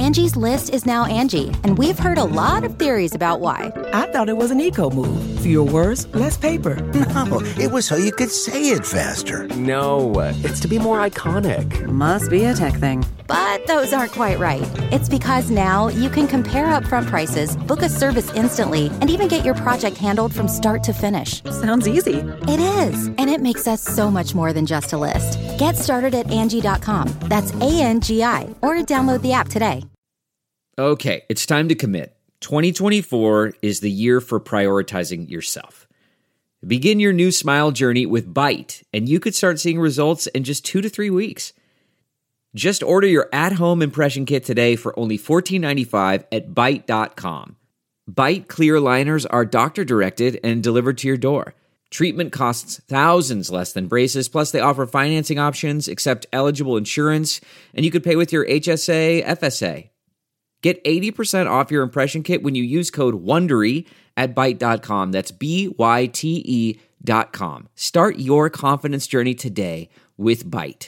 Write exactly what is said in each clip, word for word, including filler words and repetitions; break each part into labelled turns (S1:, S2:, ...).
S1: Angie's List is now Angie, and we've heard a lot of theories about why.
S2: I thought it was an eco move. Fewer words, less paper.
S3: No, it was so you could say it faster.
S4: No, it's to be more iconic.
S5: Must be a tech thing.
S1: But those aren't quite right. It's because now you can compare upfront prices, book a service instantly, and even get your project handled from start to finish.
S5: Sounds easy.
S1: It is, and it makes us so much more than just a list. Get started at Angie dot com. That's A N G I, or download the app today.
S6: Okay, it's time to commit. twenty twenty-four is the year for prioritizing yourself. Begin your new smile journey with Byte, and you could start seeing results in just two to three weeks. Just order your at-home impression kit today for only fourteen ninety-five at Byte dot com. Byte clear liners are doctor-directed and delivered to your door. Treatment costs thousands less than braces, plus they offer financing options, accept eligible insurance, and you could pay with your H S A, F S A. Get eighty percent off your impression kit when you use code WONDERY at Byte dot com. That's B Y T E dot com. Start your confidence journey today with Byte.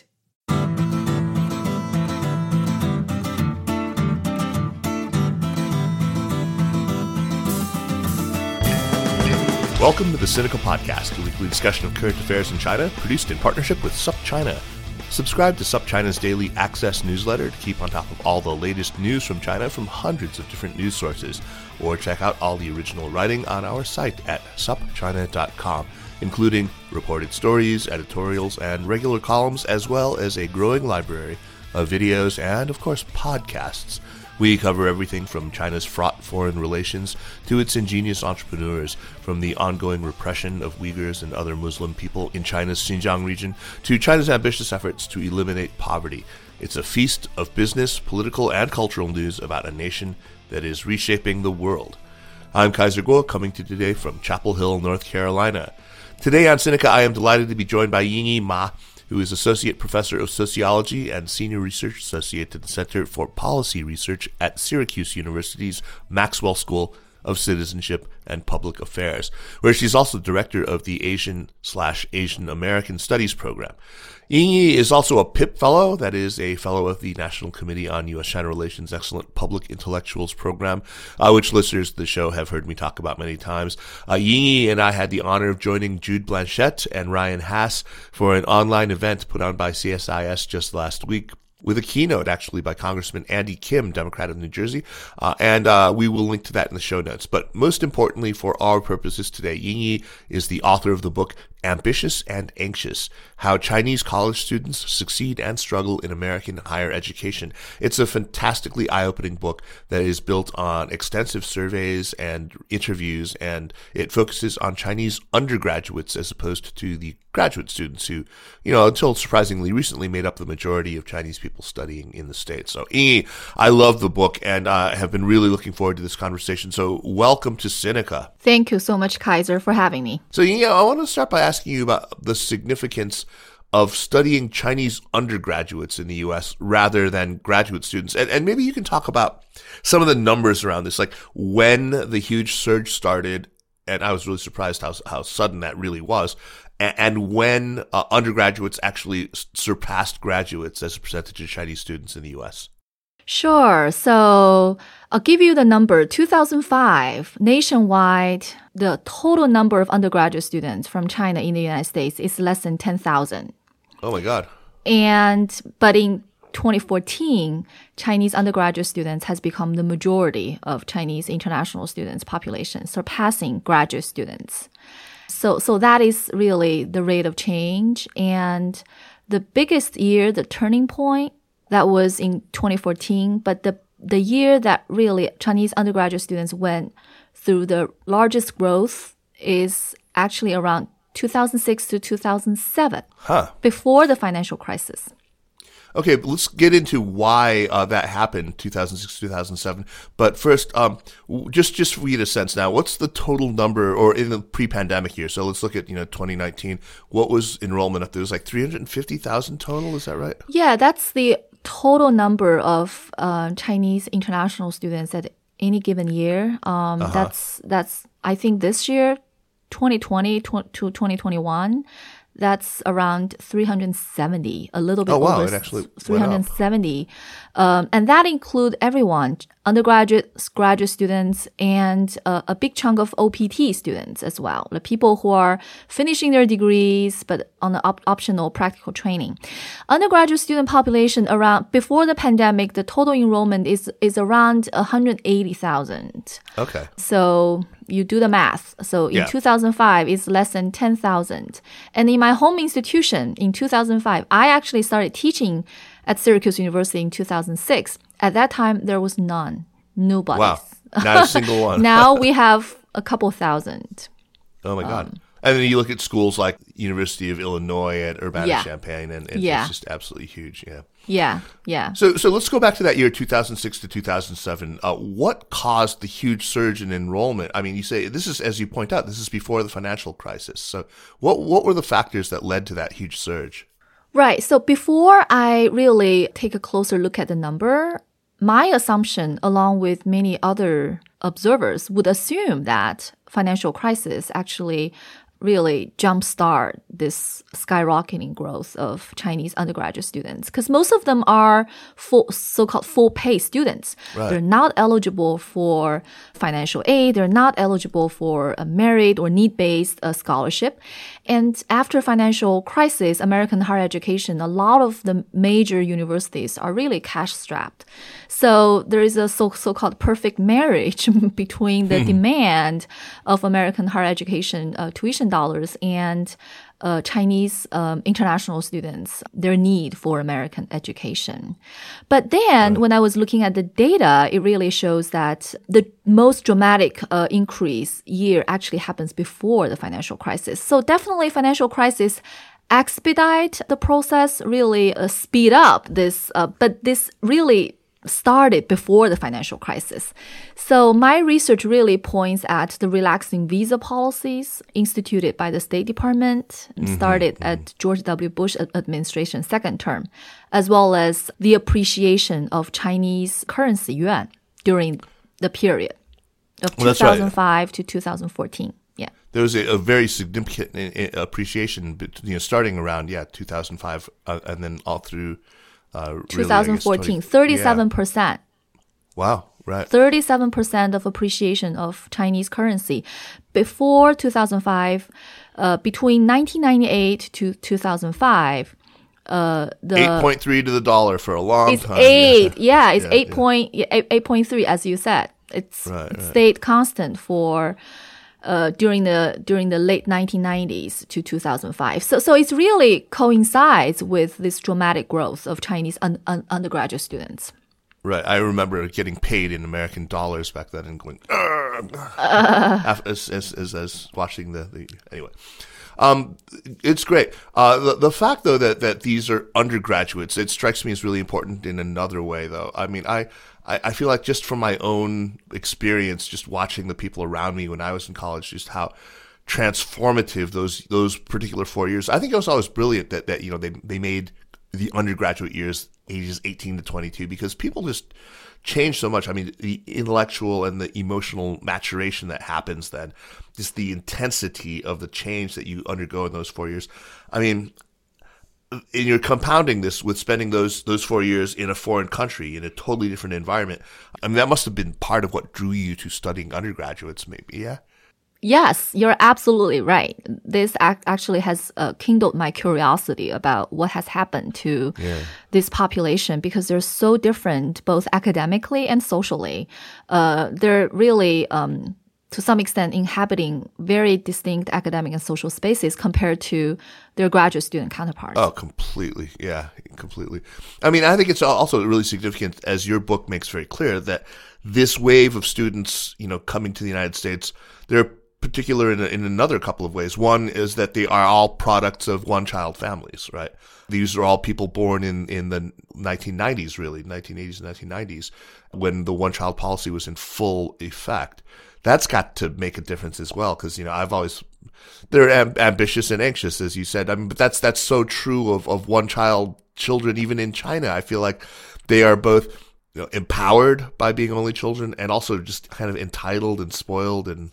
S7: Welcome to the Sinica Podcast, a weekly discussion of current affairs in China, produced in partnership with SupChina. Subscribe to SupChina's daily access newsletter to keep on top of all the latest news from China from hundreds of different news sources, or check out all the original writing on our site at sup china dot com, including reported stories, editorials, and regular columns, as well as a growing library of videos and, of course, podcasts. We cover everything from China's fraught foreign relations to its ingenious entrepreneurs, from the ongoing repression of Uyghurs and other Muslim people in China's Xinjiang region to China's ambitious efforts to eliminate poverty. It's a feast of business, political, and cultural news about a nation that is reshaping the world. I'm Kaiser Kuo, coming to you today from Chapel Hill, North Carolina. Today on Sinica, I am delighted to be joined by Yingyi Ma, who is Associate Professor of Sociology and Senior Research Associate at the Center for Policy Research at Syracuse University's Maxwell School of Citizenship and Public Affairs, where she's also Director of the Asian slash Asian American Studies Program. Yingyi is also a P I P Fellow, that is a Fellow of the National Committee on U S China Relations Excellent Public Intellectuals Program, uh, which listeners to the show have heard me talk about many times. Uh, Yingyi and I had the honor of joining Jude Blanchette and Ryan Hass for an online event put on by C S I S just last week, with a keynote actually by Congressman Andy Kim, Democrat of New Jersey, uh, and uh, we will link to that in the show notes. But most importantly for our purposes today, Yingyi is the author of the book Ambitious and Anxious: How Chinese College Students Succeed and Struggle in American Higher Education. It's a fantastically eye-opening book that is built on extensive surveys and interviews, and it focuses on Chinese undergraduates as opposed to the graduate students who, you know, until surprisingly recently made up the majority of Chinese people studying in the States. So, Yingyi, I love the book and uh, have been really looking forward to this conversation. So, welcome to Sinica.
S8: Thank you so much, Kaiser, for having me.
S7: So, Yingyi, I want to start by asking you about the significance of studying Chinese undergraduates in the U S rather than graduate students. And, and maybe you can talk about some of the numbers around this, like when the huge surge started, and I was really surprised how how sudden that really was, and, and when uh, undergraduates actually surpassed graduates as a percentage of Chinese students in the U S.
S8: Sure. So I'll give you the number. two thousand five, nationwide, the total number of undergraduate students from China in the United States is less than ten thousand.
S7: Oh, my God.
S8: And, but in twenty fourteen, Chinese undergraduate students has become the majority of Chinese international students population, surpassing graduate students. So, so that is really the rate of change. And the biggest year, the turning point, that was in twenty fourteen, but the the year that really Chinese undergraduate students went through the largest growth is actually around two thousand six to two thousand seven,
S7: huh.
S8: before the financial crisis.
S7: Okay, but let's get into why uh, that happened, two thousand six, two thousand seven. But first, um, just just for you to sense now, what's the total number, or in the pre-pandemic year? So let's look at, you know, twenty nineteen. What was enrollment up there? It was like three hundred fifty thousand total, is that right?
S8: Yeah, that's the total number of uh, Chinese international students at any given year. Um,
S7: uh-huh.
S8: That's, that's I think this year, twenty twenty to twenty twenty-one, that's around three hundred seventy, a little bit
S7: Oh, wow,
S8: over
S7: it actually went up.
S8: three hundred seventy. Um, and that includes everyone, undergraduate, graduate students, and uh, a big chunk of O P T students as well, the people who are finishing their degrees but on the op- optional practical training. Undergraduate student population around, before the pandemic, the total enrollment is, is around one hundred eighty thousand.
S7: Okay.
S8: So you do the math. So in
S7: Yeah.
S8: two thousand five, it's less than ten thousand. And in my home institution, in two thousand five, I actually started teaching at Syracuse University in two thousand six. At that time, there was none. Nobody.
S7: Wow. Not a single one.
S8: Now we have a couple thousand.
S7: Oh, my God. Um, and then you look at schools like University of Illinois at Urbana-Champaign, yeah. and, and
S8: yeah.
S7: it's just absolutely huge. Yeah.
S8: Yeah, yeah.
S7: So so let's go back to that year, two thousand six to two thousand seven. Uh, what caused the huge surge in enrollment? I mean, you say this is, as you point out, this is before the financial crisis. So what what were the factors that led to that huge surge?
S8: Right. So before I really take a closer look at the number, my assumption, along with many other observers, would assume that financial crisis actually really jumpstart this skyrocketing growth of Chinese undergraduate students, because most of them are full, so-called full-pay students.
S7: Right.
S8: They're not eligible for financial aid. They're not eligible for a merit or need-based uh, scholarship. And after financial crisis, American higher education, a lot of the major universities are really cash-strapped. So there is a so, so-called perfect marriage between the demand of American higher education uh, tuition dollars and uh, Chinese um, international students, their need for American education. But then right. when I was looking at the data, it really shows that the most dramatic uh, increase year actually happens before the financial crisis. So definitely financial crisis expedite the process, really uh, speed up this, uh, but this really started before the financial crisis. So my research really points at the relaxing visa policies instituted by the State Department and mm-hmm, started mm-hmm. at George W. Bush administration second term, as well as the appreciation of Chinese currency yuan during the period of well, two thousand five right. to two thousand fourteen. Yeah.
S7: There was a, a very significant appreciation, you know, starting around, yeah, two thousand five uh, and then all through Uh,
S8: twenty fourteen, thirty-seven percent.
S7: Yeah. Wow, right.
S8: thirty-seven percent of appreciation of Chinese currency. Before two thousand five, uh, between nineteen ninety-eight to two thousand five, uh, the
S7: eight point three to the dollar for a long
S8: it's
S7: time.
S8: eight, yeah, yeah it's
S7: yeah,
S8: eight
S7: yeah.
S8: point eight point three, as you said. It's
S7: right,
S8: it
S7: right.
S8: stayed constant for Uh, during the during the late nineteen nineties to two thousand five. So so it's really coincides with this dramatic growth of Chinese un, un, undergraduate students.
S7: Right. I remember getting paid in American dollars back then and going, uh, as, as, as, as watching the, the anyway. Um, it's great. Uh, the, the fact though that, that these are undergraduates, it strikes me as really important in another way though. I mean, I, I feel like just from my own experience, just watching the people around me when I was in college, just how transformative those those particular four years. I think it was always brilliant that, that you know they they made the undergraduate years ages eighteen to twenty-two, because people just change so much. I mean, the intellectual and the emotional maturation that happens then, just the intensity of the change that you undergo in those four years. I mean, and you're compounding this with spending those those four years in a foreign country, in a totally different environment. I mean, that must have been part of what drew you to studying undergraduates, maybe, yeah?
S8: Yes, you're absolutely right. This ac- actually has uh, kindled my curiosity about what has happened to yeah. this population, because they're so different, both academically and socially. Uh, they're really... Um, to some extent, inhabiting very distinct academic and social spaces compared to their graduate student counterparts.
S7: Oh, completely. Yeah, completely. I mean, I think it's also really significant, as your book makes very clear, that this wave of students, you know, coming to the United States, they're particular in, a, in another couple of ways. One is that they are all products of one-child families, right? These are all people born in, in the nineteen nineties, really, nineteen eighties and nineteen nineties, when the one-child policy was in full effect. That's got to make a difference as well, because, you know, I've always, they're amb- ambitious and anxious, as you said. I mean, but that's, that's so true of, of one child children, even in China. I feel like they are both you know, empowered by being only children and also just kind of entitled and spoiled and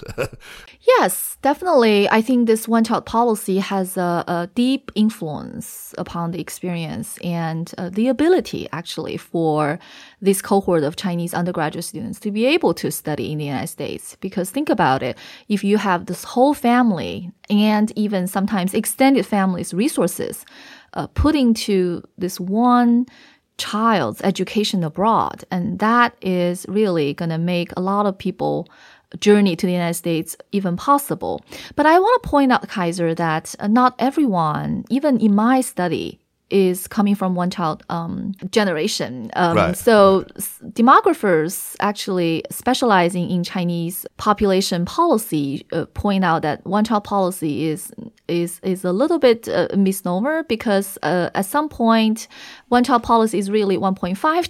S8: Yes, definitely. I think this one-child policy has a, a deep influence upon the experience and uh, the ability, actually, for this cohort of Chinese undergraduate students to be able to study in the United States. Because think about it, if you have this whole family and even sometimes extended family's resources uh, put into this one child's education abroad, and that is really going to make a lot of people journey to the United States even possible. But I want to point out, Kaiser, that not everyone, even in my study, is coming from one-child um, generation. Um,
S7: right.
S8: So demographers actually specializing in Chinese population policy uh, point out that one-child policy is is is a little bit uh, misnomer because uh, at some point, one-child policy is really one point five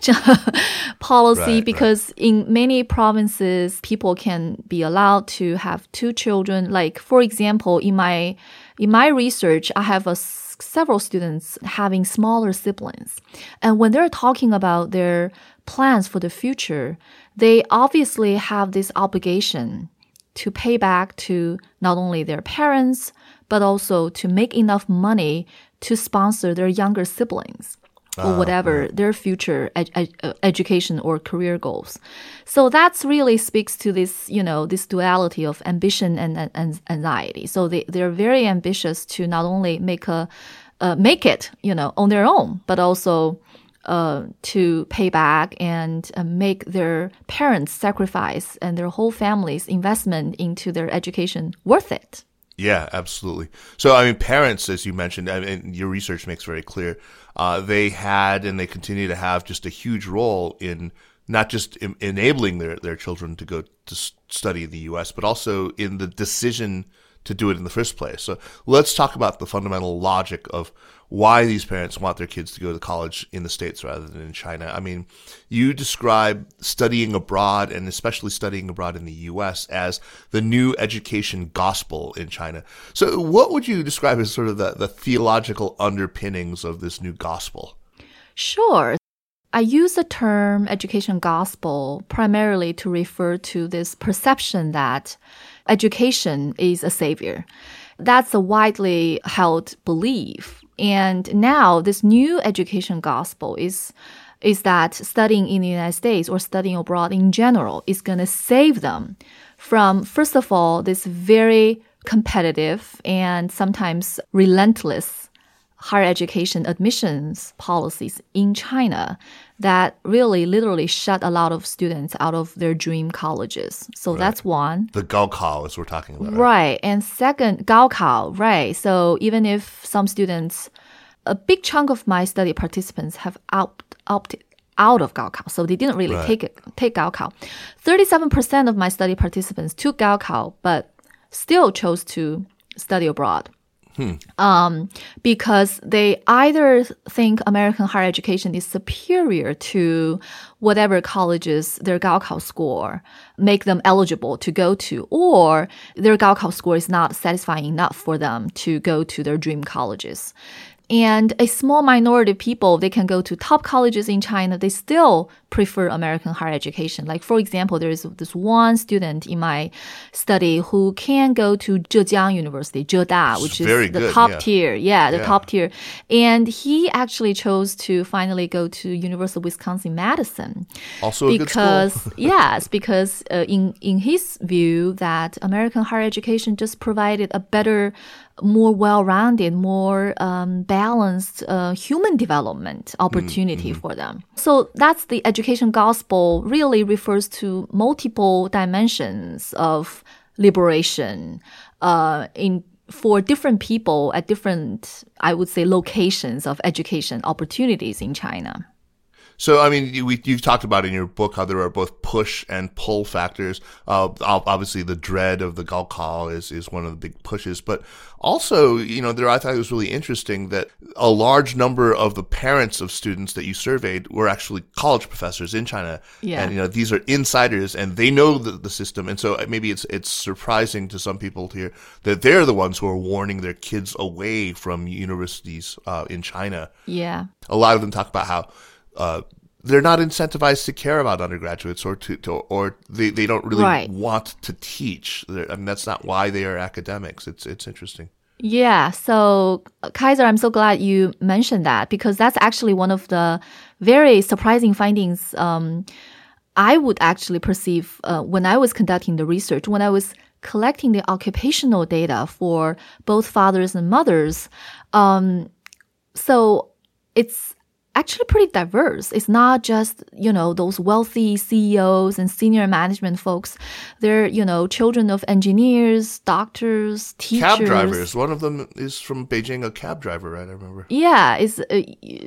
S8: policy
S7: right,
S8: because
S7: right.
S8: in many provinces, people can be allowed to have two children. Like, for example, in my in my research, I have a several students having smaller siblings. And when they're talking about their plans for the future, they obviously have this obligation to pay back to not only their parents, but also to make enough money to sponsor their younger siblings or whatever their future ed- ed- education or career goals. So that's really speaks to this, you know, this duality of ambition and, and, and anxiety. So they, they're very ambitious to not only make a, uh, make it, you know, on their own, but also uh, to pay back and uh, make their parents' sacrifice and their whole family's investment into their education worth it.
S7: Yeah, absolutely. So, I mean, parents, as you mentioned, I mean, your research makes very clear, uh, they had and they continue to have just a huge role in not just in enabling their, their children to go to study in the U S, but also in the decision to do it in the first place. So let's talk about the fundamental logic of why these parents want their kids to go to college in the States rather than in China. I mean, you describe studying abroad and especially studying abroad in the U S as the new education gospel in China. So what would you describe as sort of the, the theological underpinnings of this new gospel?
S8: Sure. I use the term education gospel primarily to refer to this perception that education is a savior. That's a widely held belief. And now this new education gospel is is that studying in the United States or studying abroad in general is going to save them from, first of all, this very competitive and sometimes relentless higher education admissions policies in China that really literally shut a lot of students out of their dream colleges. So
S7: right.
S8: That's one.
S7: The Gaokao is we're talking about. Right?
S8: right. And second, Gaokao, right. So even if some students, a big chunk of my study participants have opt, opted out of Gaokao. So they didn't really
S7: right.
S8: take it, take Gaokao. thirty-seven percent of my study participants took Gaokao, but still chose to study abroad. Hmm. Um, because they either think American higher education is superior to whatever colleges their Gaokao score make them eligible to go to, or their Gaokao score is not satisfying enough for them to go to their dream colleges. And a small minority of people, they can go to top colleges in China. They still prefer American higher education. Like, for example, there is this one student in my study who can go to Zhejiang University, Zheda, which is
S7: Very
S8: the
S7: good,
S8: top
S7: yeah.
S8: tier. Yeah, the
S7: Yeah.
S8: top tier. And he actually chose to finally go to University of Wisconsin-Madison.
S7: Also a
S8: because,
S7: good school.
S8: yes, because uh, in, in his view that American higher education just provided a better, more well-rounded, more um, balanced uh, human development opportunity mm-hmm. for them. So that's the education gospel really refers to multiple dimensions of liberation uh, in for different people at different, I would say, locations of education opportunities in China.
S7: So, I mean, you, we, you've talked about in your book how there are both push and pull factors. Uh, obviously, the dread of the Gaokao is, is one of the big pushes. But also, you know, there I thought it was really interesting that a large number of the parents of students that you surveyed were actually college professors in China.
S8: Yeah.
S7: And, you know, these are insiders and they know the, the system. And so maybe it's it's surprising to some people to hear that they're the ones who are warning their kids away from universities uh, in China.
S8: Yeah.
S7: A lot of them talk about how Uh, they're not incentivized to care about undergraduates or to, to or they, they don't really
S8: Right.
S7: want to teach. They're, I mean, that's not why they are academics. It's it's interesting.
S8: Yeah. So, Kaiser, I'm so glad you mentioned that because that's actually one of the very surprising findings um, I would actually perceive uh, when I was conducting the research, when I was collecting the occupational data for both fathers and mothers. Um, so it's actually pretty diverse. It's not just, you know, those wealthy C E Os and senior management folks. They're, you know, children of engineers, doctors, teachers.
S7: Cab drivers. One of them is from Beijing, a cab driver, right? I remember.
S8: Yeah, it's uh,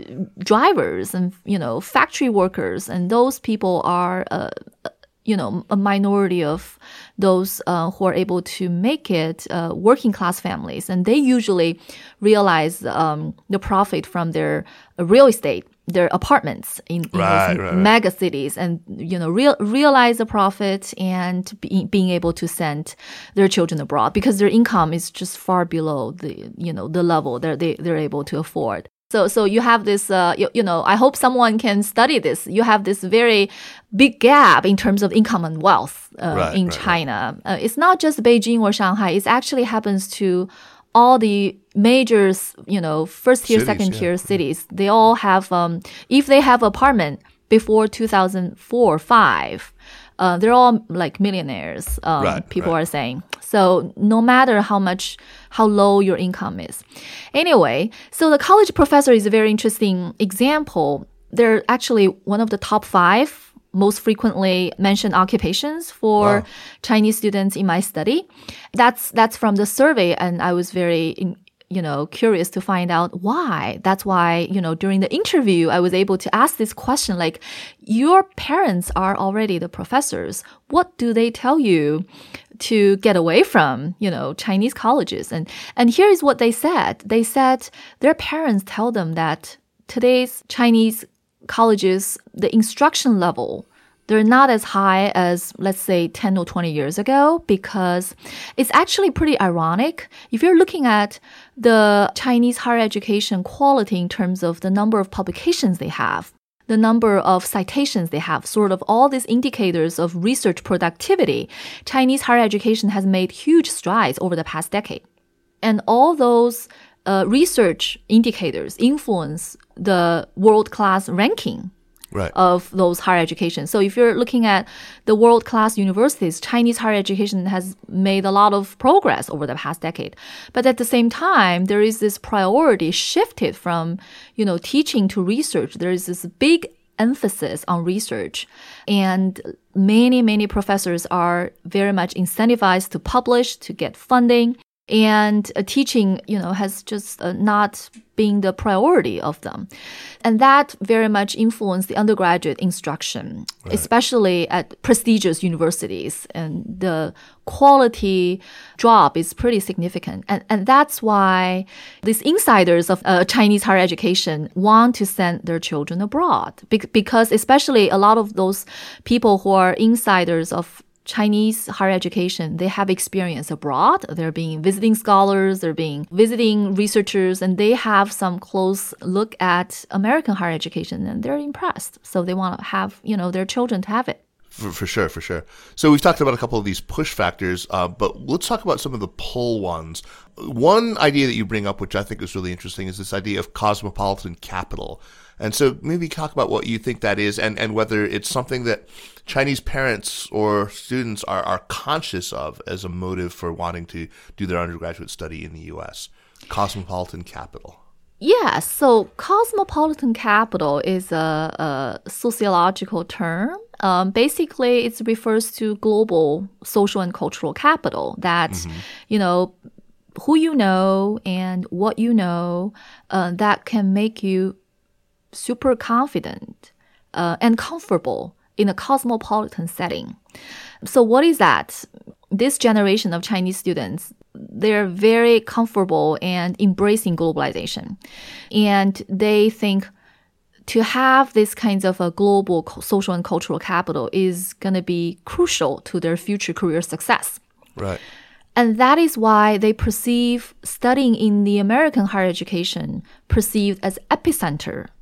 S8: drivers and, you know, factory workers. And those people are, uh, you know, a minority of those uh, who are able to make it, uh, working class families. And they usually realize um, the profit from their uh, real estate, their apartments in, in
S7: Right,
S8: those
S7: right, right.
S8: mega cities, and, you know, real, realize the profit and be, being able to send their children abroad because their income is just far below the, you know, the level that they, they're able to afford. So, so you have this, uh, you, you know, I hope someone can study this. You have this very big gap in terms of income and wealth uh,
S7: Right,
S8: in
S7: right,
S8: China. Uh, it's not just Beijing or Shanghai. It actually happens to all the major, you know, first tier,
S7: Cities,
S8: second
S7: yeah.
S8: tier cities. They all have, um, if they have apartment before two thousand four, five, uh, they're all like millionaires. Um,
S7: Right,
S8: people
S7: right.
S8: are saying. So no matter how much, how low your income is. Anyway, so the college professor is a very interesting example. They're actually one of the top five most frequently mentioned occupations for
S7: Wow.
S8: Chinese students in my study. That's, that's from the survey. And I was very, in, you know, curious to find out why. That's why, you know, during the interview, I was able to ask this question, like, your parents are already the professors. What do they tell you to get away from, you know, Chinese colleges? And, and here is what they said. They said their parents tell them that today's Chinese colleges, the instruction level, they're not as high as, let's say, ten or twenty years ago, because it's actually pretty ironic. If you're looking at the Chinese higher education quality in terms of the number of publications they have, the number of citations they have, sort of all these indicators of research productivity, Chinese higher education has made huge strides over the past decade. And all those uh, research indicators influence the world-class ranking
S7: Right.
S8: of those higher education. So if you're looking at the world-class universities, Chinese higher education has made a lot of progress over the past decade. But at the same time, there is this priority shifted from, you know, teaching to research. There is this big emphasis on research. And many, many professors are very much incentivized to publish, to get funding. And uh, teaching, you know, has just uh, not been the priority of them. And that very much influenced the undergraduate instruction, right. especially at prestigious universities. And the quality drop is pretty significant. And, and that's why these insiders of uh, Chinese higher education want to send their children abroad. Be- because especially a lot of those people who are insiders of Chinese higher education, they have experience abroad. They're being visiting scholars, they're being visiting researchers, and they have some close look at American higher education, and they're impressed. So they want to have, you know, their children to have it.
S7: For, for sure, for sure. So we've talked about a couple of these push factors, uh, but let's talk about some of the pull ones. One idea that you bring up, which I think is really interesting, is this idea of cosmopolitan capital. And so maybe talk about what you think that is and, and whether it's something that Chinese parents or students are, are conscious of as a motive for wanting to do their undergraduate study in the U S. Cosmopolitan capital.
S8: Yeah, so cosmopolitan capital is a, a sociological term. Um, basically, it refers to global social and cultural capital that, mm-hmm. you know, who you know and what you know, uh, that can make you super confident uh, and comfortable in a cosmopolitan setting. So what is that? This generation of Chinese students, they're very comfortable and embracing globalization. And they think to have this kinds of a global social and cultural capital is going to be crucial to their future career success.
S7: Right.
S8: And that is why they perceive studying in the American higher education perceived as epicenter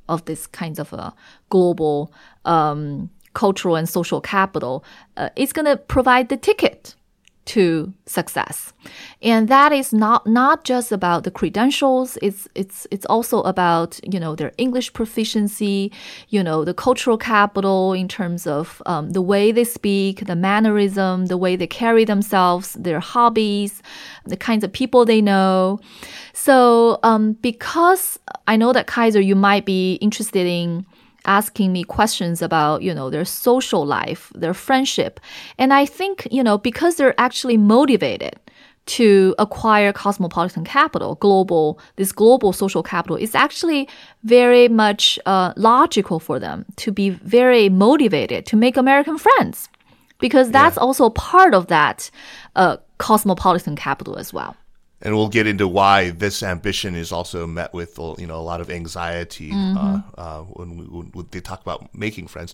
S8: of this kinds of a global um, cultural and social capital uh, is going to provide the ticket to success. And that is not not just about the credentials, it's it's it's also about, you know, their English proficiency, you know, the cultural capital in terms of um, the way they speak, the mannerism, the way they carry themselves, their hobbies, the kinds of people they know. So um, because I know that Kaiser, you might be interested in asking me questions about, you know, their social life, their friendship. And I think, you know, because they're actually motivated to acquire cosmopolitan capital, global, this global social capital, it's actually very much uh, logical for them to be very motivated to make American friends, because that's yeah. also part of that uh, cosmopolitan capital as well.
S7: And we'll get into why this ambition is also met with, you know, a lot of anxiety mm-hmm. uh, uh, when, we, when they talk about making friends.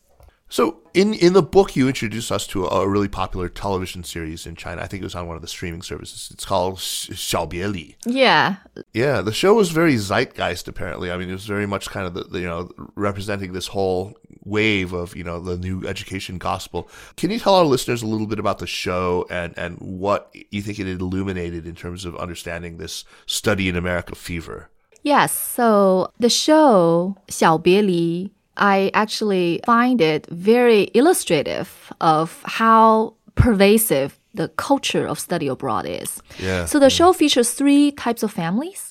S7: So in, in the book, you introduce us to a, a really popular television series in China. I think it was on one of the streaming services. It's called Xiao Bie Li.
S8: Yeah.
S7: Yeah, the show was very zeitgeist, apparently. I mean, it was very much kind of, the, the, you know, representing this whole wave of, you know, the new education gospel. Can you tell our listeners a little bit about the show and, and what you think it illuminated in terms of understanding this study in America fever?
S8: Yes. So the show Xiao Bie Li, I actually find it very illustrative of how pervasive the culture of study abroad is.
S7: Yeah.
S8: So the
S7: yeah.
S8: show features three types of families.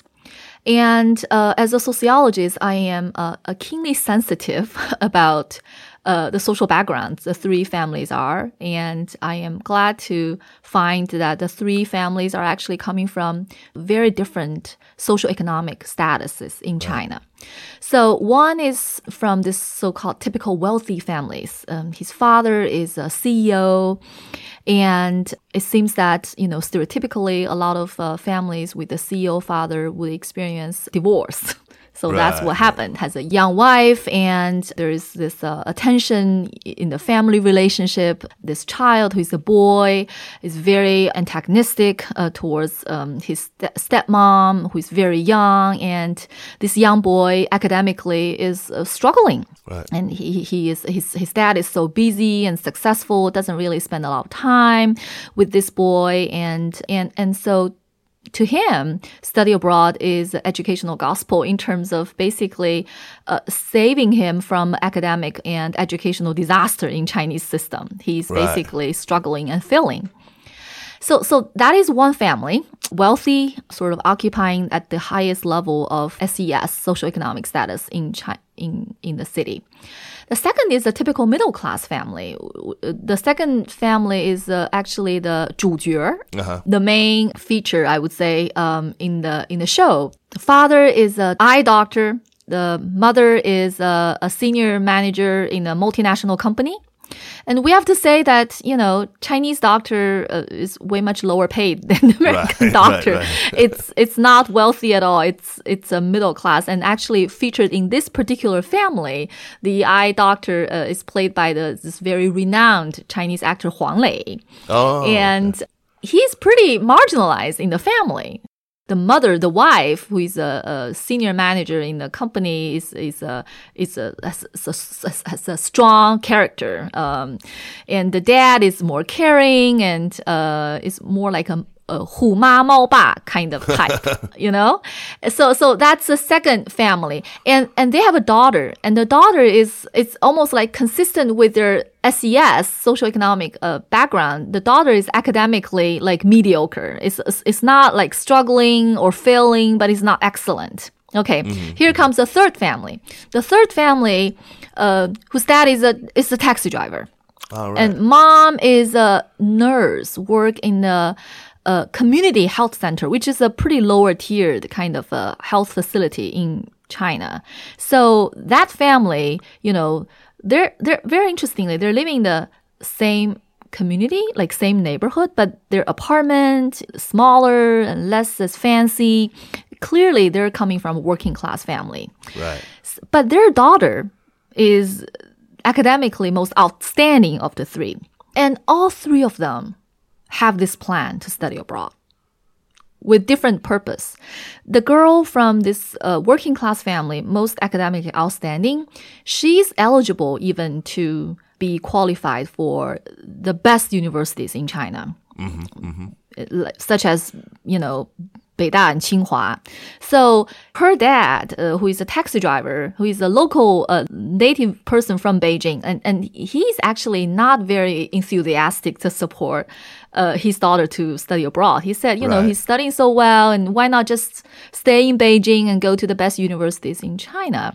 S8: And uh, as a sociologist, I am uh, uh, keenly sensitive about uh, the social backgrounds the three families are. And I am glad to find that the three families are actually coming from very different socioeconomic statuses in China. So one is from this so-called typical wealthy families. Um, his father is a C E O. And it seems that, you know, stereotypically, a lot of uh, families with a C E O father would experience divorce. So right. that's what happened. Has a young wife, and there is this uh, attention in the family relationship. This child, who is a boy, is very antagonistic uh, towards um, his st- stepmom, who is very young, and this young boy academically is uh, struggling.
S7: Right.
S8: And he he is his his dad is so busy and successful, doesn't really spend a lot of time with this boy, and and and so. To him, study abroad is educational gospel in terms of basically uh, saving him from academic and educational disaster in Chinese system. He's right. basically struggling and failing. So, so that is one family, wealthy, sort of occupying at the highest level of S E S, socioeconomic status in China, in in the city. The second is a typical middle-class family. The second family is uh, actually the 主角, uh-huh. the main feature, I would say, um, in the in the show. The father is an eye doctor. The mother is a, a senior manager in a multinational company. And we have to say that, you know, Chinese doctor uh, is way much lower paid than American right, doctor. Right, right. It's it's not wealthy at all. It's it's a middle class. And actually featured in this particular family, the eye doctor uh, is played by the this very renowned Chinese actor Huang Lei.
S7: Oh,
S8: and
S7: okay.
S8: he's pretty marginalized in the family. The mother, the wife, who is a, a senior manager in the company, is is a is a has a, has a strong character, um, and the dad is more caring and uh, is more like a, a 虎妈猫爸 kind of type, you know. So so that's the second family, and and they have a daughter, and the daughter is it's almost like consistent with their S E S, socioeconomic uh, background. The daughter is academically like mediocre. It's it's not like struggling or failing, but it's not excellent. Okay, mm-hmm. Here comes the third family. The third family, uh, whose dad is a is a taxi driver,
S7: all right.
S8: and mom is a nurse, work in the uh, community health center, which is a pretty lower tiered kind of a health facility in China. So that family, you know. They're they're very interestingly, they're living in the same community, like same neighborhood, but their apartment smaller and less as fancy. Clearly, they're coming from a working class family.
S7: Right.
S8: But their daughter is academically most outstanding of the three, and all three of them have this plan to study abroad. with different purpose. The girl from this uh, working class family, most academically outstanding, she's eligible even to be qualified for the best universities in China, mm-hmm, mm-hmm. such as, you know, Beida and Tsinghua. So her dad, uh, who is a taxi driver, who is a local uh, native person from Beijing, and, and he's actually not very enthusiastic to support uh, his daughter to study abroad. He said, you right. know, he's studying so well, and why not just stay in Beijing and go to the best universities in China?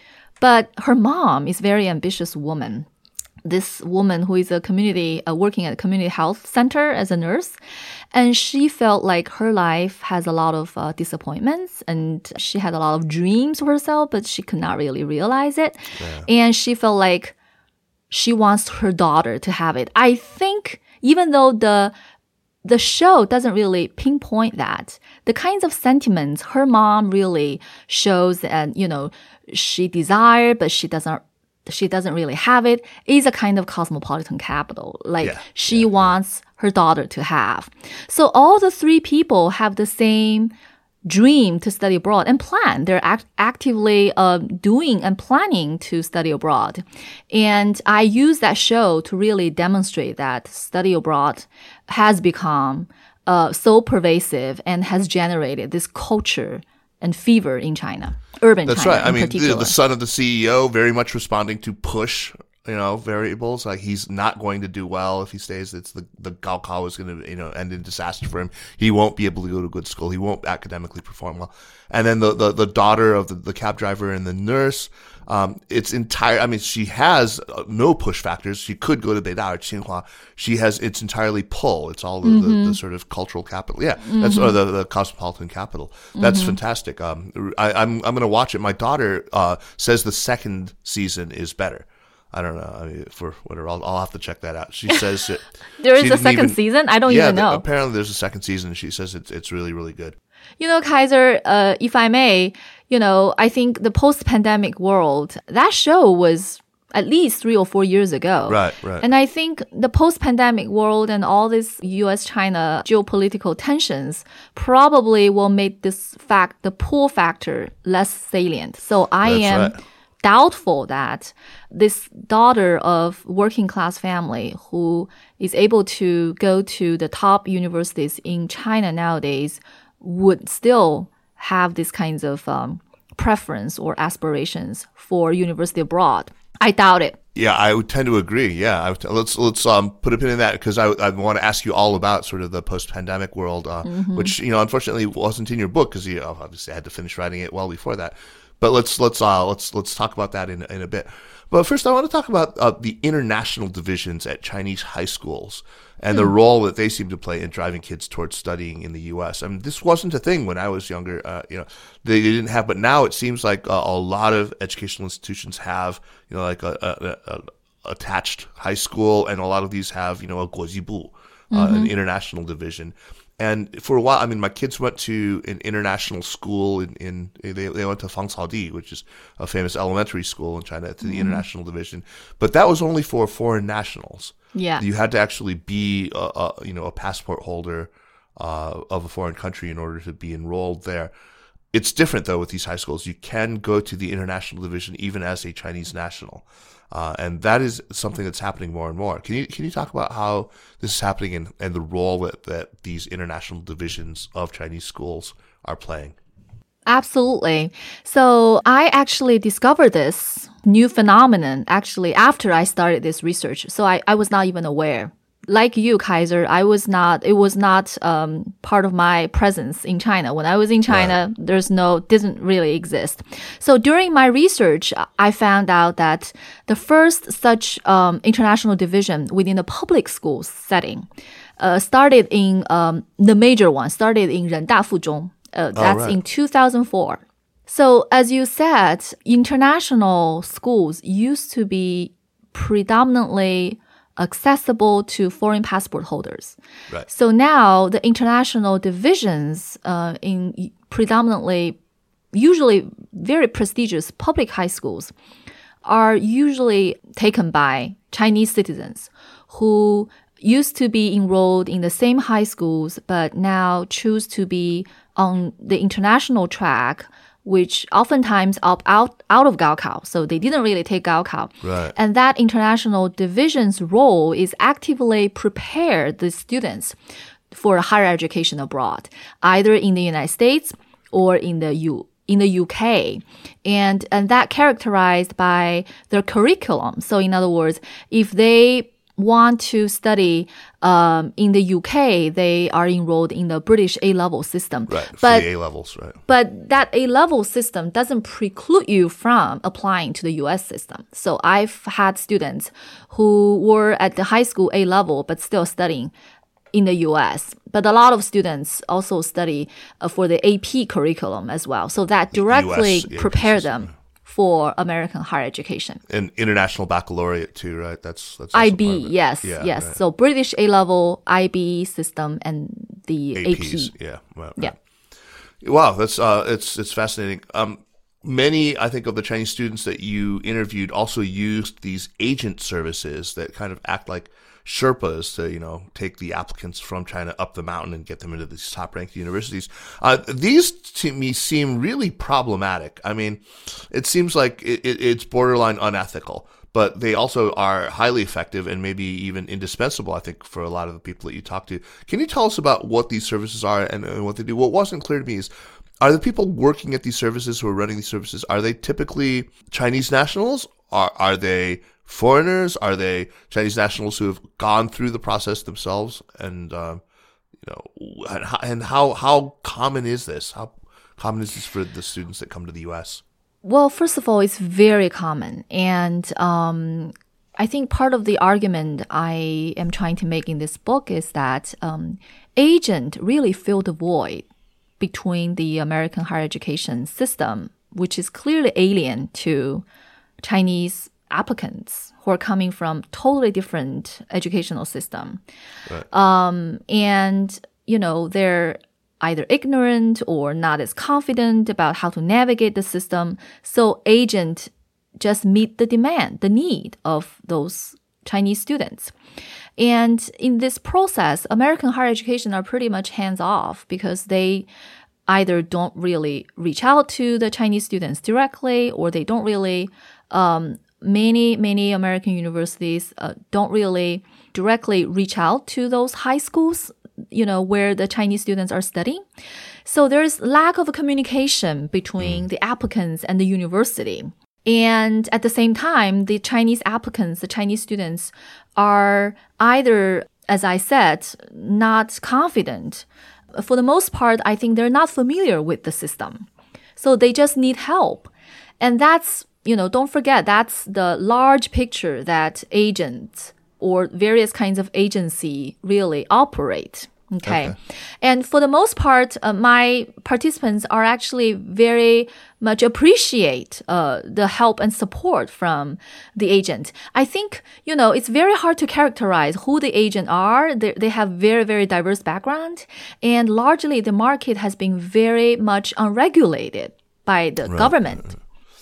S8: But her mom is a very ambitious woman. This woman who is a community, uh, working at a community health center as a nurse. And she felt like her life has a lot of uh, disappointments, and she had a lot of dreams for herself, but she could not really realize it. Yeah. And she felt like she wants her daughter to have it. I think even though the the show doesn't really pinpoint that, the kinds of sentiments her mom really shows, and, you know, she desired, but she doesn't she doesn't really have it, is a kind of cosmopolitan capital. Like yeah, she yeah, wants yeah. her daughter to have. So all the three people have the same dream to study abroad and plan. They're act- actively uh, doing and planning to study abroad. And I use that show to really demonstrate that study abroad has become uh, so pervasive and has generated this culture and fever in China, urban
S7: That's
S8: China.
S7: That's right. I mean,
S8: particular.
S7: the son of the C E O very much responding to push, you know, variables. Like he's not going to do well if he stays. It's the the Gaokao is going to, you know, end in disaster for him. He won't be able to go to good school. He won't academically perform well. And then the the, the daughter of the, the cab driver and the nurse. Um, it's entire, I mean, she has no push factors. She could go to Beida or Tsinghua. She has, it's entirely pull. It's all the, mm-hmm. the, the sort of cultural capital. Yeah. Mm-hmm. That's, or the, the cosmopolitan capital. That's mm-hmm. fantastic. Um, I, I'm, I'm going to watch it. My daughter, uh, says the second season is better. I don't know. I mean, for whatever, I'll, I'll have to check that out. She says it.
S8: There is a second even, season? I don't
S7: yeah,
S8: even know.
S7: The, apparently there's a second season. She says it's, it's really, really good.
S8: You know, Kaiser, uh, if I may, you know, I think the post-pandemic world, that show was at least three or four years ago.
S7: Right, right.
S8: And I think the post-pandemic world and all this U S China geopolitical tensions probably will make this fact, the pull factor, less salient. So I That's am right. doubtful that this daughter of working class family who is able to go to the top universities in China nowadays would still have these kinds of um, preference or aspirations for university abroad. I doubt it.
S7: Yeah, I would tend to agree. Yeah, I would t- let's let's um put a pin in that because I I want to ask you all about sort of the post-pandemic world, uh, mm-hmm. which you know unfortunately wasn't in your book because you obviously had to finish writing it well before that. But let's let's uh let's let's talk about that in in a bit. But first, I want to talk about uh, the international divisions at Chinese high schools and mm. the role that they seem to play in driving kids towards studying in the U S. I mean, this wasn't a thing when I was younger. Uh, you know, they, they didn't have, but now it seems like uh, a lot of educational institutions have, you know, like a, a, a attached high school, and a lot of these have, you know, a guojibu, uh, mm-hmm. an international division. And for a while, I mean, my kids went to an international school in, in they, they went to Fangcaodi, which is a famous elementary school in China, to the mm-hmm. international division. But that was only for foreign nationals.
S8: Yeah.
S7: You had to actually be, a, a, you know, a passport holder uh, of a foreign country in order to be enrolled there. It's different, though, with these high schools. You can go to the international division even as a Chinese national. Uh, and that is something that's happening more and more. Can you can you talk about how this is happening and, and the role that, that these international divisions of Chinese schools are playing?
S8: Absolutely. So I actually discovered this new phenomenon actually after I started this research. So I, I was not even aware. Like you, Kaiser, I was not, it was not um, part of my presence in China. When I was in China, right. there's no, didn't really exist. So during my research, I found out that the first such um, international division within the public school setting uh, started in, um, the major one, started in Renda Fuzhong. Uh, that's oh, right. in two thousand four. So as you said, international schools used to be predominantly accessible to foreign passport holders.
S7: Right.
S8: So now the international divisions uh, in predominantly, usually very prestigious public high schools are usually taken by Chinese citizens who used to be enrolled in the same high schools, but now choose to be on the international track, which oftentimes opt out, out of Gaokao. So they didn't really take Gaokao.
S7: Right.
S8: And that international division's role is actively prepare the students for higher education abroad, either in the United States or in the U in the U K. And, and that characterized by their curriculum. So in other words, if they want to study um, in the U K, they are enrolled in the British A-level system.
S7: Right, for
S8: but,
S7: the A-levels, right.
S8: But that A-level system doesn't preclude you from applying to the U S system. So I've had students who were at the high school A-level but still studying in the U S. But a lot of students also study uh, for the A P curriculum as well. So that directly
S7: U S
S8: prepare them for American higher education.
S7: And international baccalaureate too, right? That's that's
S8: I
S7: also
S8: B,
S7: part of it.
S8: yes,
S7: Yeah,
S8: yes.
S7: right.
S8: So British A-level, I B system, and the
S7: A Ps,
S8: A P.
S7: yeah, right,
S8: Yeah.
S7: right. Wow, that's uh, it's it's fascinating. Um, many, I think, of the Chinese students that you interviewed also used these agent services that kind of act like Sherpas to, you know, take the applicants from China up the mountain and get them into these top-ranked universities. Uh, these, to me, seem really problematic. I mean, it seems like it, it, it's borderline unethical, but they also are highly effective and maybe even indispensable, I think, for a lot of the people that you talk to. Can you tell us about what these services are and, and what they do? What wasn't clear to me is, are the people working at these services who are running these services, are they typically Chinese nationals? Are, are they foreigners? Are they Chinese nationals who have gone through the process themselves? And, um, you know, and, how, and how, how common is this? How common is this for the students that come to the U S?
S8: Well, first of all, it's very common. And um, I think part of the argument I am trying to make in this book is that um, agent really fill the void between the American higher education system, which is clearly alien to Chinese applicants who are coming from totally different educational system.
S7: Right.
S8: Um, and, you know, they're either ignorant or not as confident about how to navigate the system. So agent just meet the demand, the need of those Chinese students. And in this process, American higher education are pretty much hands-off because they either don't really reach out to the Chinese students directly, or they don't really um, Many, many American universities uh, don't really directly reach out to those high schools, you know, where the Chinese students are studying. So there's lack of communication between the applicants and the university. And at the same time, the Chinese applicants, the Chinese students are either, as I said, not confident. For the most part, I think they're not familiar with the system. So they just need help. And that's You know, don't forget, that's the large picture that agents or various kinds of agency really operate. Okay. okay. And for the most part, uh, my participants are actually very much appreciate uh, the help and support from the agent. I think, you know, it's very hard to characterize who the agent are. They, they have very, very diverse background. And largely, the market has been very much unregulated by the right. government.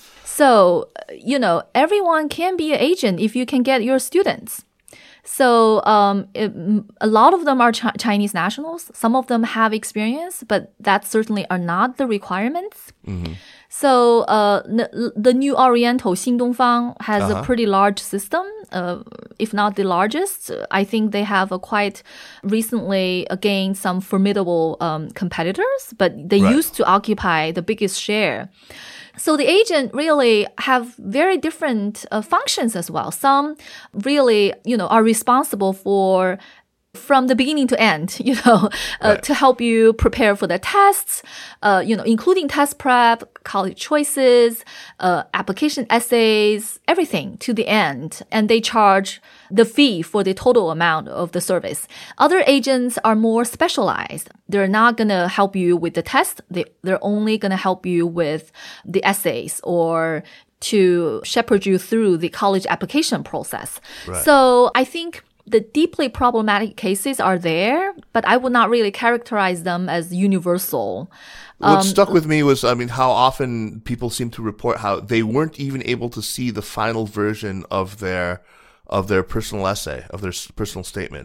S8: So, you know, everyone can be an agent if you can get your students. So um, it, a lot of them are Ch- Chinese nationals. Some of them have experience, but that certainly are not the requirements. Mm-hmm. So uh, n- the New Oriental, Xin Dongfang, has uh-huh. a pretty large system, uh, if not the largest. I think they have a quite recently gained some formidable um, competitors, but they right. used to occupy the biggest share. So the agent really have very different uh, functions as well. Some really, you know, are responsible for from the beginning to end, you know, uh, right. to help you prepare for the tests, uh, you know, including test prep, college choices, uh, application essays, everything to the end. And they charge the fee for the total amount of the service. Other agents are more specialized. They're not going to help you with the test. They, they're only going to help you with the essays or to shepherd you through the college application process. Right. So I think the deeply problematic cases are there, but I would not really characterize them as universal.
S7: What
S8: um,
S7: stuck with me was, I mean, how often people seem to report how they weren't even able to see the final version of their of their personal essay, of their personal statement.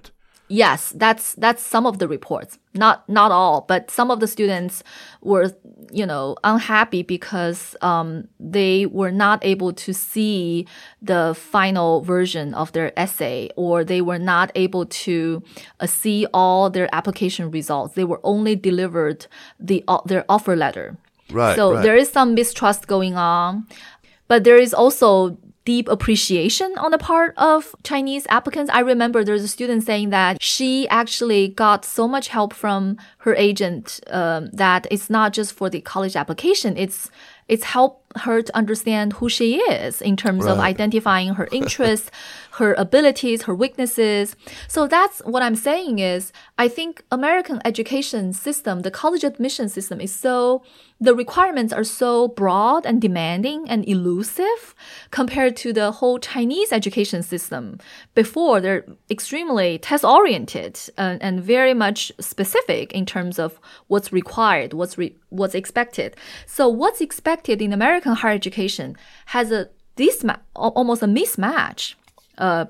S8: Yes, that's that's some of the reports. Not not all, but some of the students were, you know, unhappy because um, they were not able to see the final version of their essay, or they were not able to uh, see all their application results. They were only delivered the uh, their offer letter.
S7: Right.
S8: So
S7: right.
S8: there is some mistrust going on, but there is also deep appreciation on the part of Chinese applicants. I remember there's a student saying that she actually got so much help from her agent um, that it's not just for the college application. It's it's helped her to understand who she is in terms right. of identifying her interests, her abilities, her weaknesses. So that's what I'm saying is I think American education system, the college admission system is so, the requirements are so broad and demanding and elusive compared to the whole Chinese education system. Before, they're extremely test-oriented and, and very much specific in terms of what's required, what's re- what's expected. So what's expected in American higher education has a this almost a mismatch uh,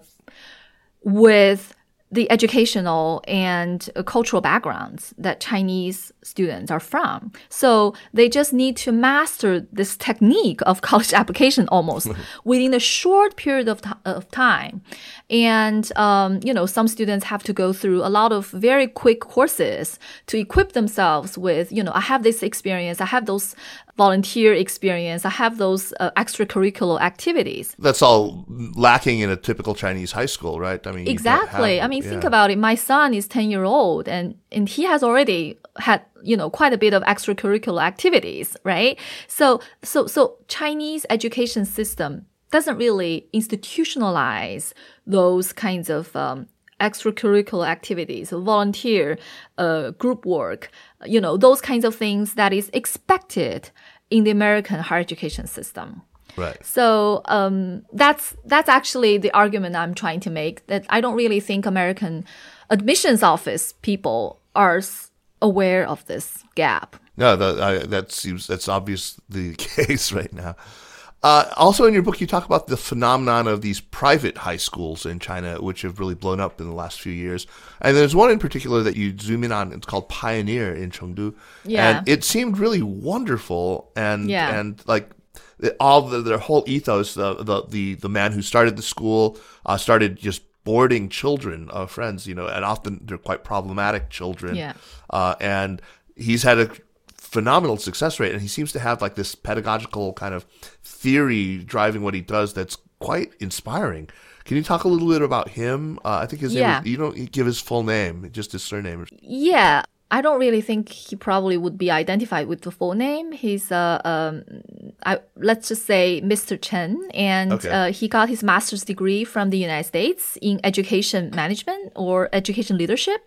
S8: with the educational and uh, cultural backgrounds that Chinese students are from. So they just need to master this technique of college application almost within a short period of, t- of time. And, um, you know, some students have to go through a lot of very quick courses to equip themselves with, you know, I have this experience, I have those volunteer experience, I have those uh, extracurricular activities.
S7: That's all lacking in a typical Chinese high school, right? I mean,
S8: exactly.
S7: Have,
S8: I mean,
S7: yeah.
S8: think about it. My son is ten years old and, and he has already had, you know, quite a bit of extracurricular activities, right? So, so, so Chinese education system doesn't really institutionalize those kinds of um, extracurricular activities, volunteer, uh, group work, you know, those kinds of things that is expected in the American higher education system.
S7: Right.
S8: So um, that's that's actually the argument I'm trying to make, that I don't really think American admissions office people are aware of this gap.
S7: No, that, I, that seems that's obvious the case right now. Uh, also in your book, you talk about the phenomenon of these private high schools in China, which have really blown up in the last few years. And there's one in particular that you zoom in on. It's called Pioneer in Chengdu.
S8: Yeah.
S7: And it seemed really wonderful. And,
S8: yeah.
S7: and like all the, their whole ethos, the, the, the, the man who started the school uh, started just boarding children, uh, friends, you know, and often they're quite problematic children.
S8: Yeah.
S7: Uh, and he's had a phenomenal success rate, and he seems to have like this pedagogical kind of theory driving what he does that's quite inspiring. Can you talk a little bit about him? Uh, I think his
S8: yeah.
S7: name was, you don't give his full name, just his surname.
S8: Yeah. I don't really think he probably would be identified with the full name. He's, uh, um, I, let's just say Mister Chen, and
S7: okay.
S8: uh, he got his master's degree from the United States in education management or education leadership.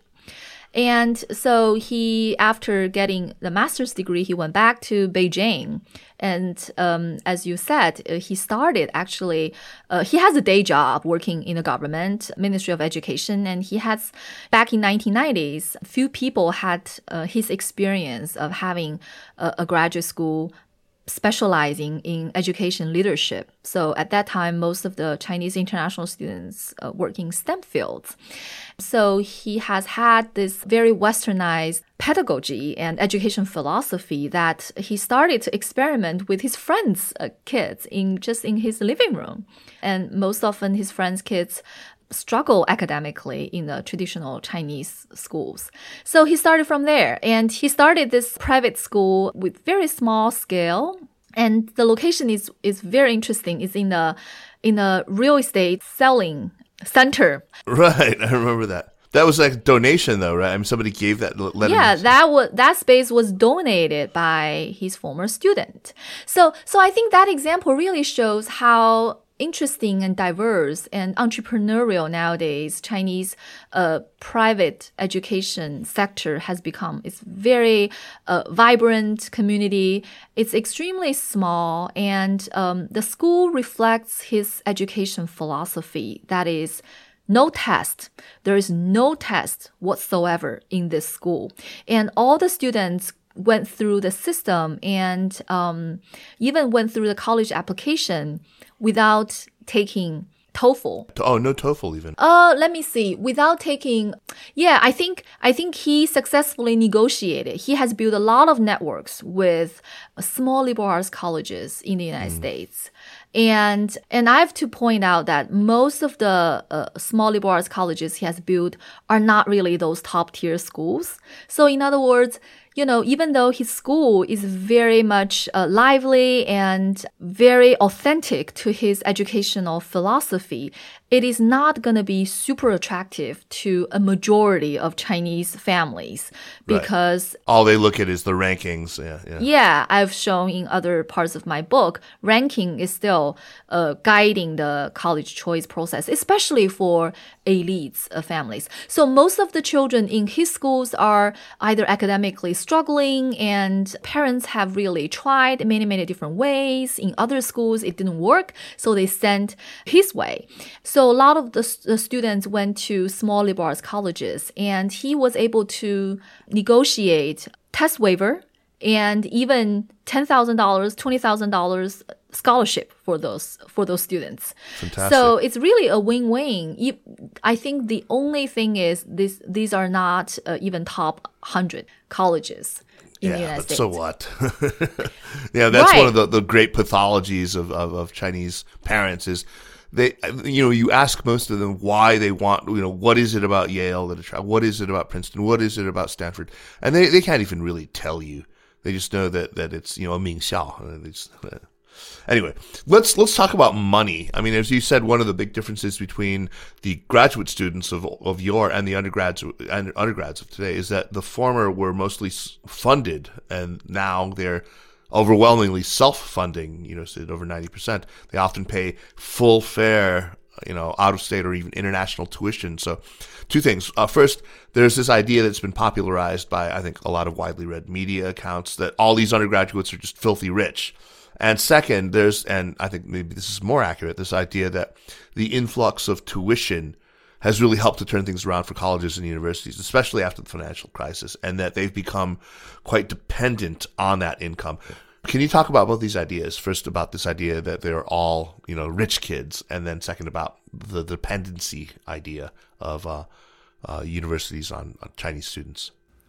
S8: And so he, after getting the master's degree, he went back to Beijing. And um, as you said, uh, he started actually, uh, he has a day job working in the government, Ministry of Education. And he has, back in nineteen nineties, few people had uh, his experience of having a, a graduate school specializing in education leadership. So at that time, most of the Chinese international students uh, work in STEM fields. So he has had this very westernized pedagogy and education philosophy that he started to experiment with his friends' uh, kids in just in his living room. And most often his friends' kids struggle academically in the traditional Chinese schools. So he started from there, and he started this private school with very small scale. And the location is, is very interesting. It's in the, in a real estate selling center.
S7: Right. I remember that. That was like a donation though, right? I mean, somebody gave that. Let
S8: yeah,
S7: him...
S8: that was, that space was donated by his former student. So, so I think that example really shows how interesting and diverse and entrepreneurial nowadays Chinese uh, private education sector has become. It's very uh, vibrant community. It's extremely small, and um, the school reflects his education philosophy. That is, no test. There is no test whatsoever in this school, and all the students went through the system and um, even went through the college application without taking TOEFL.
S7: Oh, no TOEFL even.
S8: Uh, let me see. Without taking, yeah, I think I think he successfully negotiated. He has built a lot of networks with small liberal arts colleges in the United mm. States. And and I have to point out that most of the uh, small liberal arts colleges he has built are not really those top tier schools. So in other words, you know, even though his school is very much uh, lively and very authentic to his educational philosophy, it is not going to be super attractive to a majority of Chinese families because
S7: right. all they look at is the rankings. Yeah, yeah.
S8: yeah, I've shown in other parts of my book, ranking is still uh, guiding the college choice process, especially for elites uh, families. So most of the children in his schools are either academically struggling, and parents have really tried many, many different ways. In other schools, it didn't work, so they sent his way. So a lot of the, the students went to small liberal arts colleges, and he was able to negotiate test waiver and even ten thousand dollars, twenty thousand dollars scholarship for those for those students.
S7: Fantastic.
S8: So it's really a win-win. You, I think the only thing is this, these are not uh, even top one hundred colleges in
S7: yeah,
S8: the United
S7: but
S8: States.
S7: So what? yeah, that's
S8: right.
S7: one of the, the great pathologies of, of, of Chinese parents is they, you know, you ask most of them why they want, you know, what is it about Yale that attracts, what is it about Princeton, what is it about Stanford? And they, they can't even really tell you. They just know that, that it's, you know, a Mingxiao. They just, uh, Anyway, let's let's talk about money. I mean, as you said, one of the big differences between the graduate students of of yore and the undergrads and undergrads of today is that the former were mostly funded, and now they're overwhelmingly self-funding. You know, so over ninety percent. They often pay full fare, you know, out of state or even international tuition. So, two things. Uh, first, there's this idea that's been popularized by, I think, a lot of widely read media accounts that all these undergraduates are just filthy rich. And second, there's, and I think maybe this is more accurate, this idea that the influx of tuition has really helped to turn things around for colleges and universities, especially after the financial crisis, and that they've become quite dependent on that income. Can you talk about both these ideas? First, about this idea that they're all, you know, rich kids, and then second, about the dependency idea of uh, uh, universities on, on Chinese students.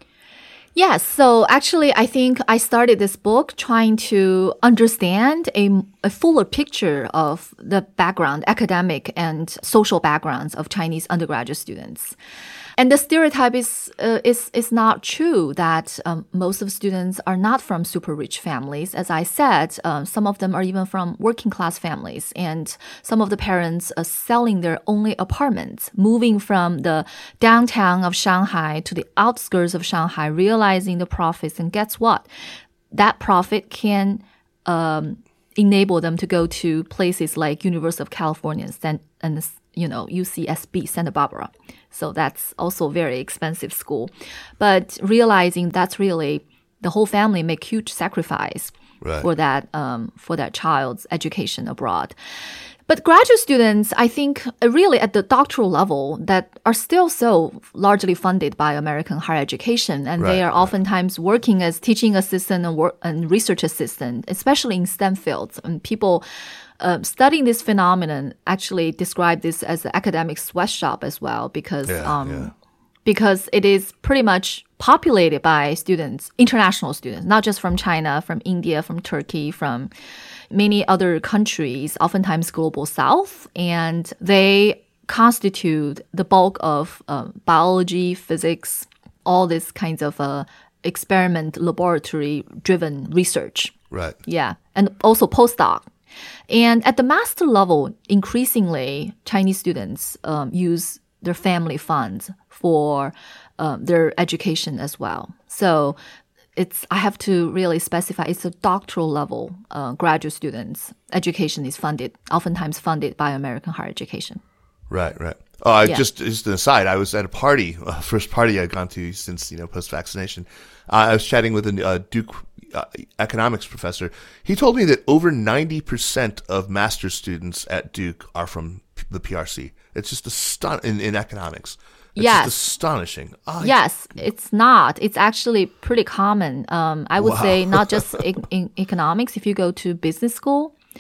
S8: Yes. So actually, I think I started this book trying to understand a, a fuller picture of the background, academic and social backgrounds of Chinese undergraduate students. And the stereotype is uh, is is not true that um, most of students are not from super rich families. As I said, um, some of them are even from working class families, and some of the parents are selling their only apartments, moving from the downtown of Shanghai to the outskirts of Shanghai, realizing the profits. And guess what? That profit can um, enable them to go to places like University of California and, and you know, U C S B, Santa Barbara. So that's also a very expensive school. But realizing that's really the whole family make huge sacrifice right. for that um, for that child's education abroad. But graduate students, I think, really at the doctoral level that are still so largely funded by American higher education, and right, they are right. oftentimes working as teaching assistant and, work, and research assistant, especially in STEM fields. And people uh, studying this phenomenon actually describe this as an academic sweatshop as well, because
S7: yeah,
S8: um,
S7: yeah.
S8: because it is pretty much populated by students, international students, not just from China, from India, from Turkey, from many other countries, oftentimes global south, and they constitute the bulk of uh, biology, physics, all these kinds of uh, experiment, laboratory-driven research.
S7: Right.
S8: Yeah, and also postdoc. And at the master level, increasingly, Chinese students um, use their family funds for um, their education as well. So it's, I have to really specify, it's a doctoral level uh, graduate students. Education is funded, oftentimes funded by American higher education.
S7: Right, right. Oh, I
S8: yeah.
S7: just, just an aside, I was at a party, uh, first party I'd gone to since, you know, post-vaccination. Uh, I was chatting with a uh, Duke uh, economics professor. He told me that over ninety percent of master's students at Duke are from the P R C. It's just astonishing in, in economics. It's
S8: yes.
S7: just astonishing. Oh,
S8: yes, it's not. It's actually pretty common. Um, I would
S7: wow.
S8: say not just in, in economics. If you go to business school,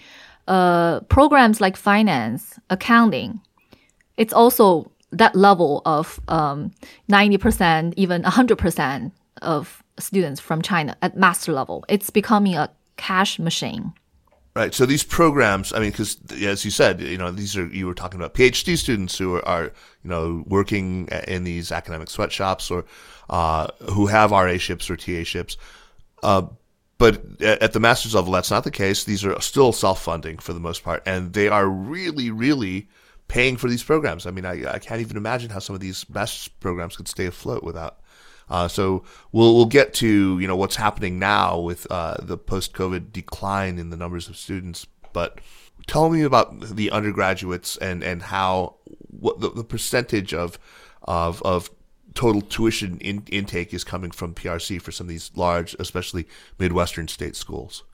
S8: uh, programs like finance, accounting, it's also that level of um, ninety percent, even one hundred percent of students from China at master level. It's becoming a cash machine.
S7: Right. So these programs, I mean, because as you said, you know, these are, you were talking about PhD students who are, are you know, working in these academic sweatshops or uh, who have R A-ships or T A-ships. Uh, but at the master's level, that's not the case. These are still self-funding for the most part, and they are really, really paying for these programs. I mean, I, I can't even imagine how some of these master's programs could stay afloat without. Uh, so we'll we'll get to, you know, what's happening now with uh, the post-COVID decline in the numbers of students. But tell me about the undergraduates and, and how what the, the percentage of of of total tuition in, intake is coming from P R C for some of these large, especially Midwestern state schools.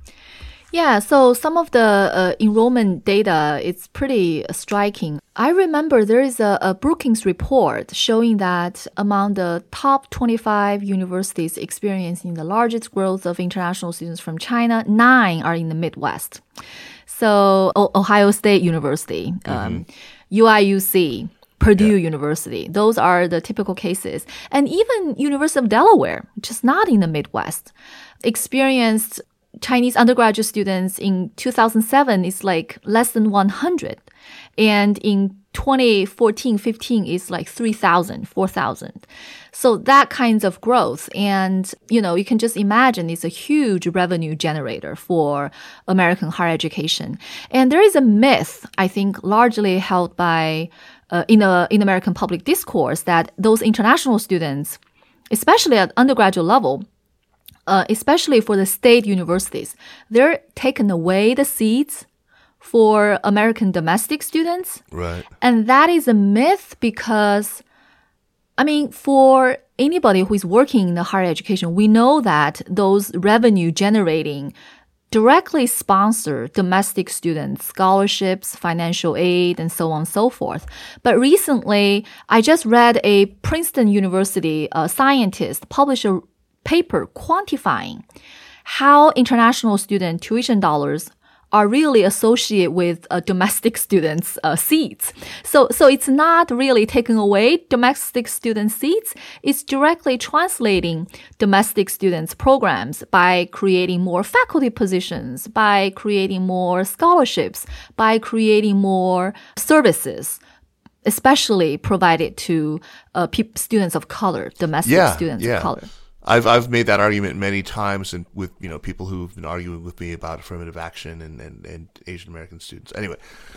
S8: Yeah, so some of the uh, enrollment data, it's pretty striking. I remember there is a, a Brookings report showing that among the top twenty-five universities experiencing the largest growth of international students from China, nine are in the Midwest. So o- Ohio State University, mm-hmm. um, U I U C, Purdue yeah. University, those are the typical cases. And even University of Delaware, which is not in the Midwest, experienced Chinese undergraduate students in two thousand seven is like less than one hundred. And in twenty fourteen fifteen is like three thousand, four thousand. So that kinds of growth. And, you know, you can just imagine it's a huge revenue generator for American higher education. And there is a myth, I think, largely held by, uh, in a, in American public discourse that those international students, especially at undergraduate level, Uh, especially for the state universities, they're taken away the seats for American domestic students.
S7: Right.
S8: And that is a myth because, I mean, for anybody who is working in the higher education, we know that those revenue generating directly sponsor domestic students, scholarships, financial aid, and so on and so forth. But recently, I just read a Princeton University uh, scientist publish a paper quantifying how international student tuition dollars are really associated with uh, domestic students' uh, seats. So, so it's not really taking away domestic student seats. It's directly translating domestic students' programs by creating more faculty positions, by creating more scholarships, by creating more services, especially provided to uh, pe- students of color, domestic
S7: yeah,
S8: students
S7: yeah.
S8: of color.
S7: I've I've made that argument many times, and with you know people who've been arguing with me about affirmative action and, and, and Asian American students. Anyway,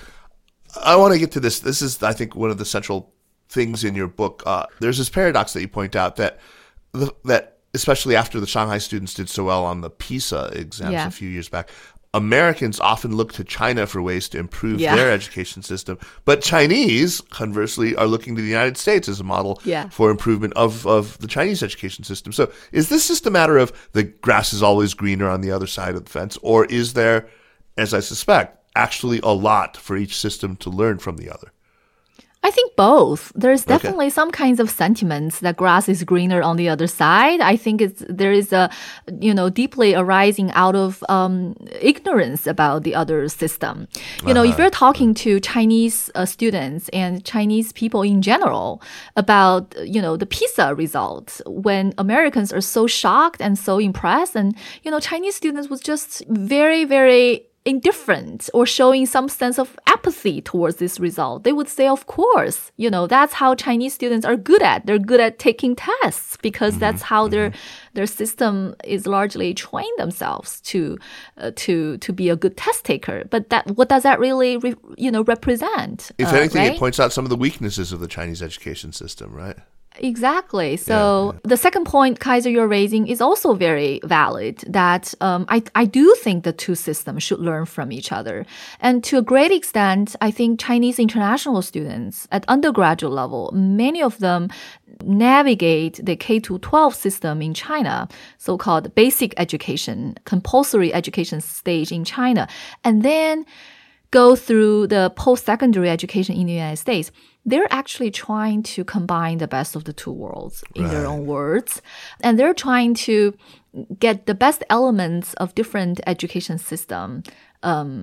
S7: I want to get to this. This is, I think, one of the central things in your book. Uh, there's this paradox that you point out that the, that especially after the Shanghai students did so well on the PISA exams
S8: yeah.
S7: a few years back, Americans often look to China for ways to improve
S8: yeah.
S7: their education system. But Chinese, conversely, are looking to the United States as a model
S8: yeah.
S7: for improvement of, of the Chinese education system. So is this just a matter of the grass is always greener on the other side of the fence? Or is there, as I suspect, actually a lot for each system to learn from the other?
S8: I think both. There's definitely
S7: okay.
S8: some kinds of sentiments that grass is greener on the other side. I think it's there is a, you know, deeply arising out of um, ignorance about the other system. You uh-huh. know, if you're talking to Chinese uh, students and Chinese people in general about, you know, the PISA results, when Americans are so shocked and so impressed, and, you know, Chinese students was just very, very indifferent or showing some sense of apathy towards this result, they would say, of course, you know, that's how Chinese students are good at. They're good at taking tests because mm-hmm. that's how mm-hmm. their their system is largely trained themselves to uh, to to be a good test taker. But that what does that really re, you know represent?
S7: If
S8: uh,
S7: anything,
S8: right?
S7: it points out some of the weaknesses of the Chinese education system, right?
S8: Exactly. So
S7: yeah, yeah.
S8: the second point, Kaiser, you're raising is also very valid, that um, I, I do think the two systems should learn from each other. And to a great extent, I think Chinese international students at undergraduate level, many of them navigate the K through twelve system in China, so-called basic education, compulsory education stage in China, and then go through the post-secondary education in the United States. They're actually trying to combine the best of the two worlds in right. their own words. And they're trying to get the best elements of different education system um,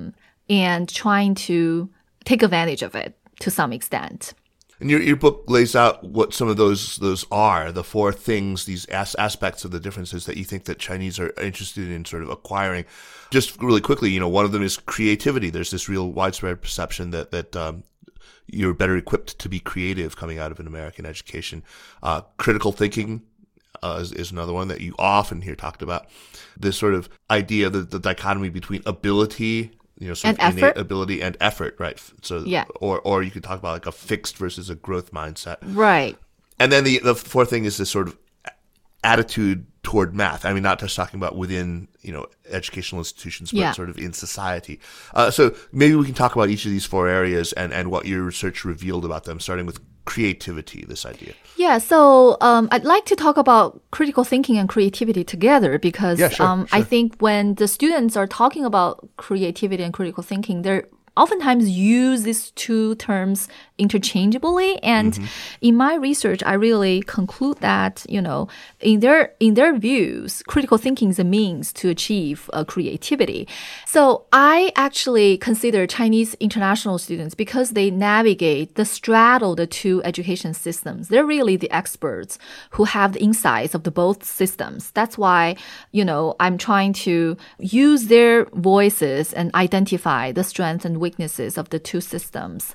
S8: and trying to take advantage of it to some extent.
S7: And your your book lays out what some of those those are, the four things, these as- aspects of the differences that you think that Chinese are interested in sort of acquiring. Just really quickly, you know, one of them is creativity. There's this real widespread perception that that um, you're better equipped to be creative coming out of an American education. Uh, critical thinking uh, is, is another one that you often hear talked about. This sort of idea, the, the dichotomy between ability, you know, sort
S8: and
S7: of innate
S8: effort.
S7: ability and effort, right? So,
S8: Yeah.
S7: or or you could talk about like a fixed versus a growth mindset,
S8: Right.
S7: and then the the fourth thing is this sort of attitude toward math. I mean, not just talking about within, you know, educational institutions, but
S8: Yeah.
S7: sort of in society. Uh, so maybe we can talk about each of these four areas and and what your research revealed about them, starting with creativity. This idea.
S8: Yeah, so um, I'd like to talk about critical thinking and creativity together because
S7: Yeah, sure,
S8: um, I think when the students are talking about creativity and critical thinking, they're oftentimes use these two terms interchangeably. And
S7: Mm-hmm.
S8: in my research, I really conclude that, you know, in their in their views, critical thinking is a means to achieve uh, creativity. So I actually consider Chinese international students because they navigate the straddle the two education systems. They're really the experts who have the insights of the both systems. That's why, you know, I'm trying to use their voices and identify the strengths and weaknesses of the two systems.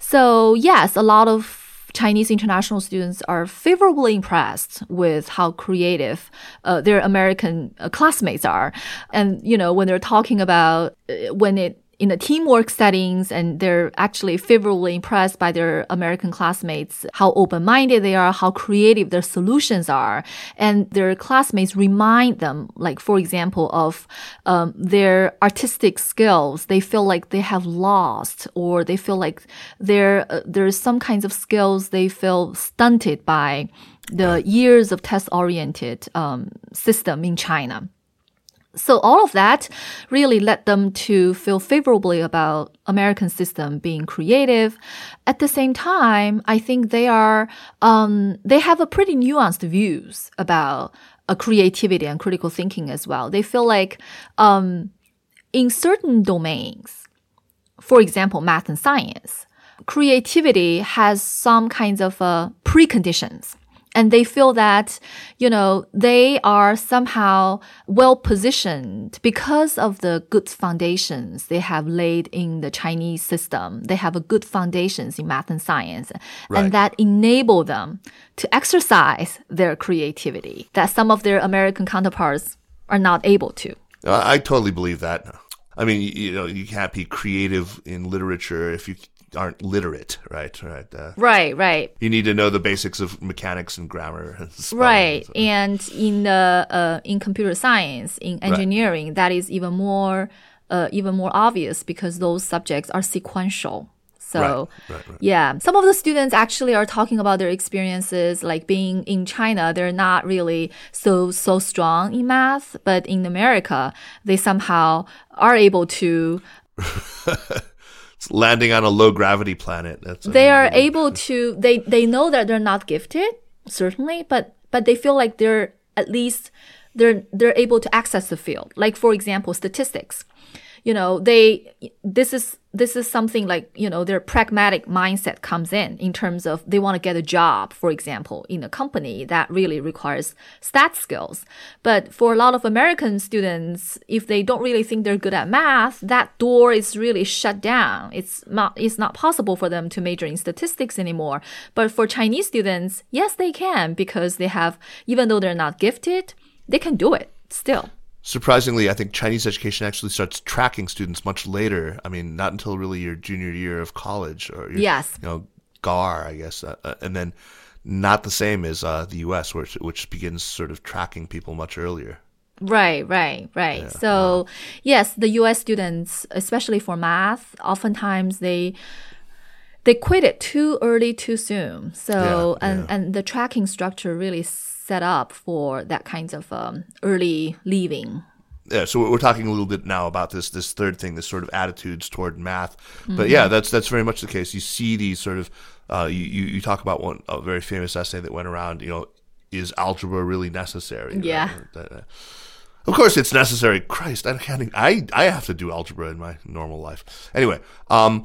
S8: So yes, a lot of Chinese international students are favorably impressed with how creative uh, their American uh, classmates are. And, you know, when they're talking about uh, when it in the teamwork settings, and they're actually favorably impressed by their American classmates, how open-minded they are, how creative their solutions are. And their classmates remind them, like, for example, of um, their artistic skills. They feel like they have lost, or they feel like there uh, there's some kinds of skills they feel stunted by the years of test-oriented um, system in China. So all of that really led them to feel favorably about American system being creative. At the same time, I think they are um, they have a pretty nuanced views about uh, creativity and critical thinking as well. They feel like um, in certain domains, for example, math and science, creativity has some kinds of uh, preconditions. And they feel that, you know, they are somehow well positioned because of the good foundations they have laid in the Chinese system. They have a good foundations in math and science,
S7: Right.
S8: and that enable them to exercise their creativity that some of their American counterparts are not able to.
S7: I, I totally believe that. I mean, you, you know, you can't be creative in literature if you aren't literate, right? Right. Uh,
S8: Right, right.
S7: You need to know the basics of mechanics and grammar. And spelling.
S8: Right. And in the uh, in computer science, in engineering, that is even more uh, even more obvious because those subjects are sequential. So
S7: Right, right, right.
S8: yeah, some of the students actually are talking about their experiences, like being in China. They're not really so so strong in math, but in America, they somehow are able to.
S7: It's landing on a low gravity planet. That's
S8: They are able to. They they know that they're not gifted, certainly, but but they feel like they're at least they're they're able to access the field. Like, for example, statistics. You know, they this is this is something like, you know, their pragmatic mindset comes in in terms of they want to get a job, for example, in a company that really requires stat skills. But for a lot of American students, if they don't really think they're good at math, that door is really shut down. It's not it's not possible for them to major in statistics anymore. But for Chinese students, yes, they can, because they have, even though they're not gifted, they can do it still.
S7: Surprisingly, I think Chinese education actually starts tracking students much later. I mean, not until really your junior year of college or your,
S8: Yes.
S7: you know, G A R, I guess, uh, uh, and then not the same as uh, the U S, which which begins sort of tracking people much earlier.
S8: Right, right, right.
S7: Yeah,
S8: so, yes, the U S students, especially for math, oftentimes they they quit it too early, too soon. So,
S7: Yeah,
S8: and
S7: yeah.
S8: and the tracking structure really set up for that kinds of um, early leaving.
S7: Yeah, so we're talking a little bit now about this this third thing, this sort of attitudes toward math. But yeah, that's that's very much the case. You see these sort of uh, you, you you talk about one a very famous essay that went around. You know, is algebra really necessary?
S8: Yeah.
S7: Right? Of course, it's necessary. Christ, I can't. I I have to do algebra in my normal life. Anyway, um,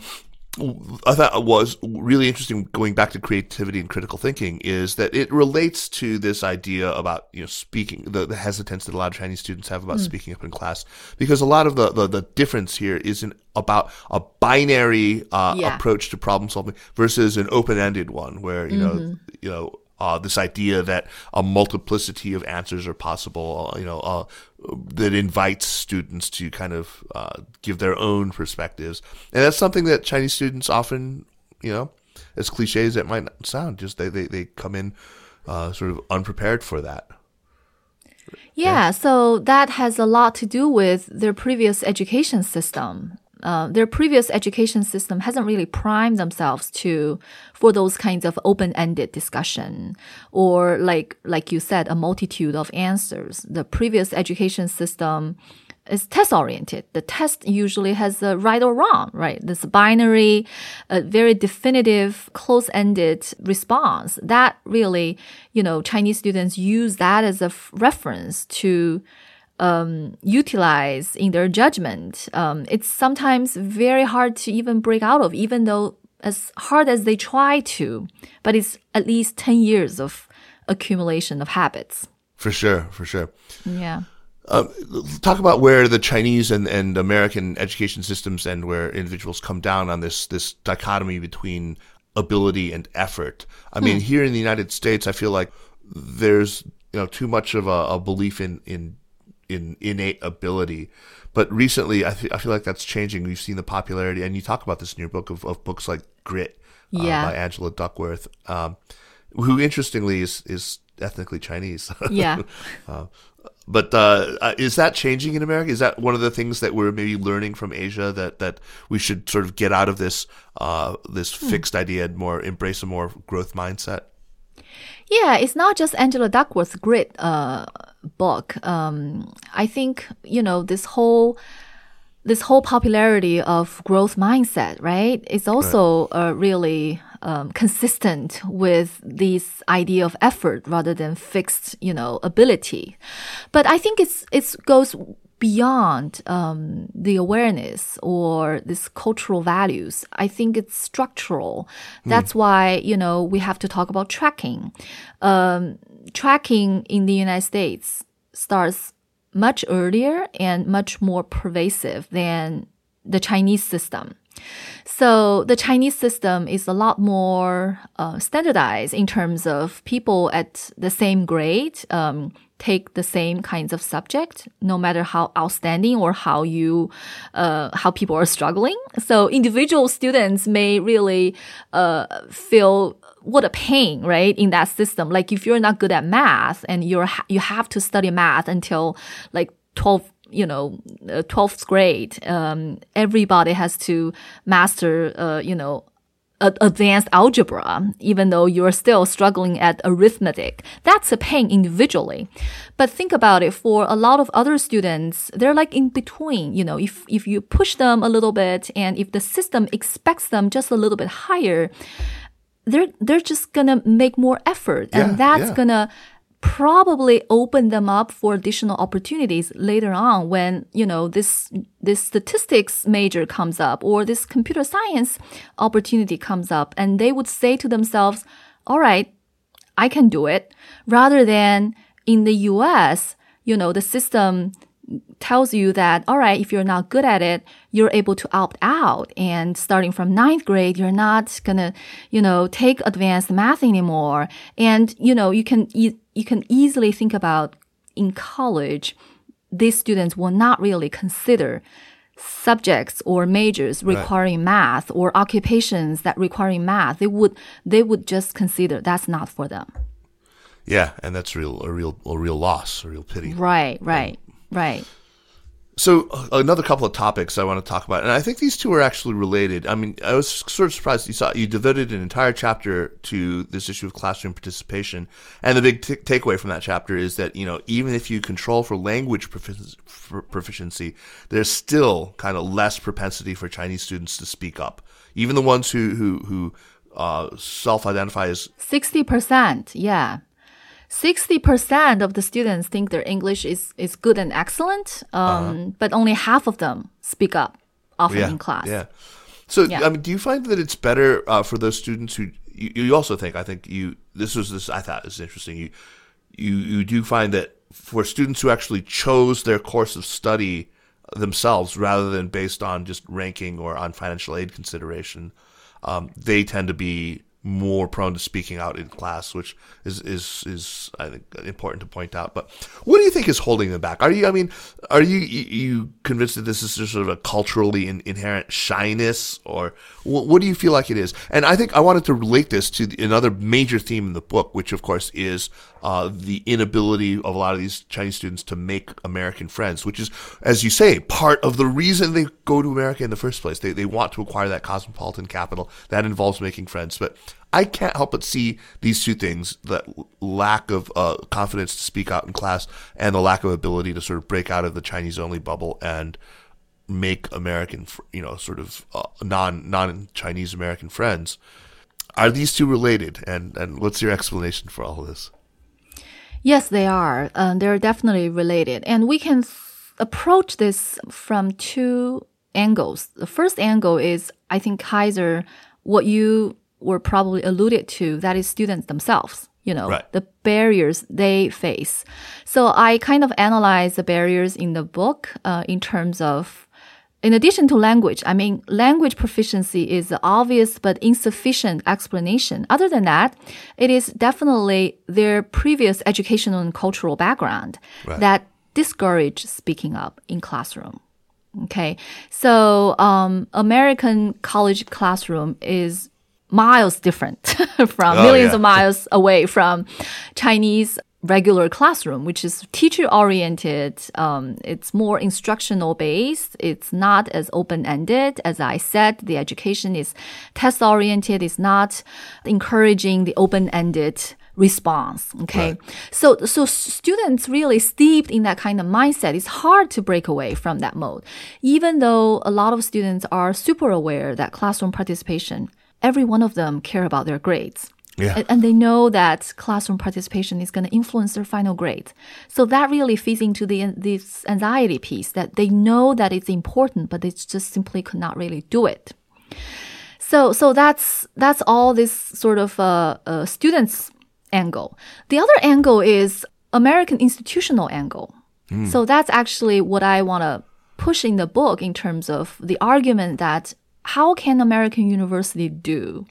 S7: I thought it was really interesting going back to creativity and critical thinking is that it relates to this idea about, you know, speaking, the, the hesitance that a lot of Chinese students have about mm. speaking up in class, because a lot of the, the, the difference here isn't about a binary uh, yeah. approach to problem solving versus an open-ended one where, you mm-hmm. know, you know, Uh, this idea that a multiplicity of answers are possible, uh, you know, uh, that invites students to kind of uh, give their own perspectives. And that's something that Chinese students often, you know, as cliche as it might sound, just they, they, they come in uh, sort of unprepared for that.
S8: Yeah, yeah, so that has a lot to do with their previous education system. Uh, their previous education system hasn't really primed themselves to for those kinds of open-ended discussion or like like you said, a multitude of answers. The previous education system is test-oriented. The test usually has a right or wrong, right? This binary, a very definitive, close-ended response. That really, you know, Chinese students use that as a f- reference to Um, utilize in their judgment. Um, it's sometimes very hard to even break out of, even though as hard as they try to, but it's at least ten years of accumulation of habits.
S7: For sure, for sure.
S8: Yeah.
S7: Um, talk about where the Chinese and, and American education systems and where individuals come down on this, this dichotomy between ability and effort. I mean, hmm. here in the United States, I feel like there's, you know, too much of a, a belief in, in in innate ability. But recently, I, th- I feel like that's changing. We've seen the popularity, and you talk about this in your book, of, of books like Grit uh,
S8: yeah.
S7: by Angela Duckworth, um, who interestingly is, is ethnically Chinese.
S8: Yeah.
S7: uh, but uh, is that changing in America? Is that one of the things that we're maybe learning from Asia, that, that we should sort of get out of this uh, this hmm. fixed idea and more embrace a more growth mindset?
S8: Yeah, it's not just Angela Duckworth's Grit uh, book. Um, I think, you know, this whole this whole popularity of growth mindset, right? It's also right. uh, really um, consistent with this idea of effort rather than fixed, you know, ability. But I think it's it goes beyond um, the awareness or this cultural values. I think it's structural. That's mm. why, you know, we have to talk about tracking. Um, tracking in the United States starts much earlier and much more pervasive than the Chinese system. So the Chinese system is a lot more uh, standardized in terms of people at the same grade um, take the same kinds of subject, no matter how outstanding or how you, uh, how people are struggling. So individual students may really uh, feel what a pain, right, in that system. Like if you're not good at math and you're you have to study math until like twelve. You know, uh, twelfth grade, um, everybody has to master, uh, you know, a- advanced algebra, even though you're still struggling at arithmetic. That's a pain individually. But think about it, for a lot of other students, they're like in between. You know, if, if you push them a little bit and if the system expects them just a little bit higher, they're, they're just gonna make more effort. And
S7: yeah,
S8: that's
S7: yeah.
S8: gonna probably open them up for additional opportunities later on when, you know, this this statistics major comes up or this computer science opportunity comes up, and they would say to themselves, all right, I can do it. Rather than in the U S, you know, the system tells you that, all right, if you're not good at it, you're able to opt out. And starting from ninth grade, you're not gonna, you know, take advanced math anymore. And, you know, you can, e- you can easily think about in college, these students will not really consider subjects or majors requiring right. math or occupations that requiring math. They would, they would just consider that's not for them.
S7: Yeah. And that's real, a real, a real loss, a real pity.
S8: Right, right. Um, Right.
S7: So uh, another couple of topics I want to talk about, and I think these two are actually related. I mean, I was sort of surprised you saw you devoted an entire chapter to this issue of classroom participation, and the big t- takeaway from that chapter is that, you know, even if you control for language profic- for proficiency, there's still kind of less propensity for Chinese students to speak up, even the ones who who who uh, self-identify as
S8: sixty percent. Yeah. sixty percent of the students think their English is, is good and excellent, um, uh-huh. but only half of them speak up often
S7: yeah,
S8: in class.
S7: Yeah. So,
S8: yeah.
S7: I mean, do you find that it's better uh, for those students who, you, you also think, I think you, this was this, I thought this was interesting, you, you, you do find that for students who actually chose their course of study themselves rather than based on just ranking or on financial aid consideration, um, they tend to be more prone to speaking out in class, which is, is, is, I think, important to point out. But what do you think is holding them back? Are you, I mean, are you, you convinced that this is just sort of a culturally in, inherent shyness, or what, what do you feel like it is? And I think I wanted to relate this to the, another major theme in the book, which of course is uh, the inability of a lot of these Chinese students to make American friends, which is, as you say, part of the reason they go to America in the first place. They, they want to acquire that cosmopolitan capital. That involves making friends. But I can't help but see these two things, that lack of uh, confidence to speak out in class and the lack of ability to sort of break out of the Chinese-only bubble and make American, you know, sort of uh, non, non-Chinese American friends. Are these two related? And, and what's your explanation for all of this?
S8: Yes, they are. Um, they're definitely related. And we can f- approach this from two angles. The first angle is, I think, Kaiser, what you were probably alluded to, that is students themselves, you know,
S7: right.
S8: the barriers they face. So I kind of analyze the barriers in the book uh, in terms of, in addition to language, I mean, language proficiency is the obvious but insufficient explanation. Other than that, it is definitely their previous educational and cultural background right. that discourage speaking up in classroom. Okay. So, um, American college classroom is miles different from
S7: oh,
S8: millions
S7: yeah.
S8: of miles away from Chinese regular classroom, which is teacher oriented. Um, it's more instructional based. It's not as open ended. As I said, the education is test oriented. It's not encouraging the open ended response. Okay.
S7: Right.
S8: So, so students really steeped in that kind of mindset. It's hard to break away from that mode, even though a lot of students are super aware that classroom participation, every one of them care about their grades.
S7: Yeah.
S8: And they know that classroom participation is going to influence their final grade. So that really feeds into the this anxiety piece, that they know that it's important, but they just simply could not really do it. So so that's that's all this sort of uh, uh, students' angle. The other angle is American institutional angle. Mm. So that's actually what I want to push in the book in terms of the argument that how can American university do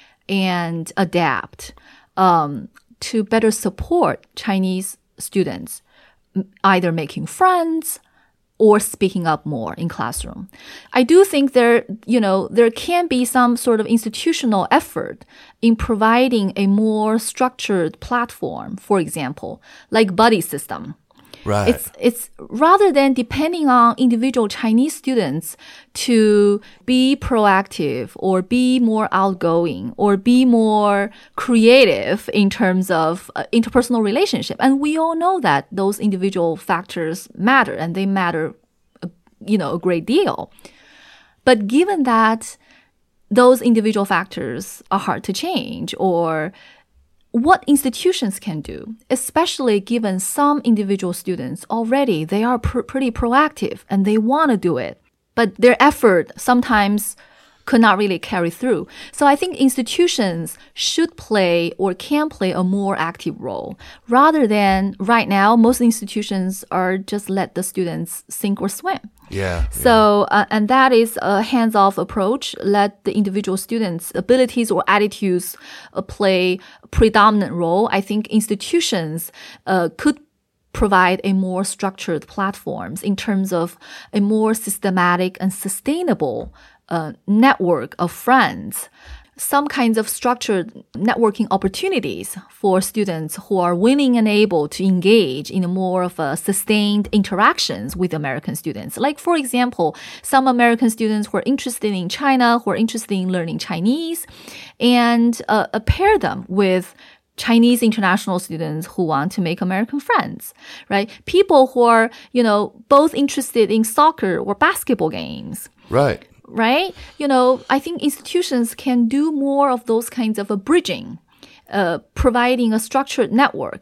S8: and adapt um, to better support Chinese students, either making friends or speaking up more in classroom. I do think there, you know, there can be some sort of institutional effort in providing a more structured platform, for example, like buddy system.
S7: Right.
S8: It's, it's rather than depending on individual Chinese students to be proactive or be more outgoing or be more creative in terms of uh, interpersonal relationship. And we all know that those individual factors matter, and they matter, uh, you know, a great deal. But given that those individual factors are hard to change, or what institutions can do, especially given some individual students already, they are pr- pretty proactive and they want to do it, but their effort sometimes could not really carry through. So I think institutions should play or can play a more active role, rather than right now, most institutions are just let the students sink or swim.
S7: Yeah.
S8: So, uh, and that is a hands-off approach. Let the individual students' abilities or attitudes uh, play a predominant role. I think institutions uh, could provide a more structured platforms in terms of a more systematic and sustainable uh, network of friends. Some kinds of structured networking opportunities for students who are willing and able to engage in a more of a sustained interactions with American students. Like, for example, some American students who are interested in China, who are interested in learning Chinese, and uh, pair them with Chinese international students who want to make American friends, right? People who are, you know, both interested in soccer or basketball games.
S7: Right.
S8: Right? You know, I think institutions can do more of those kinds of a bridging uh, providing a structured network.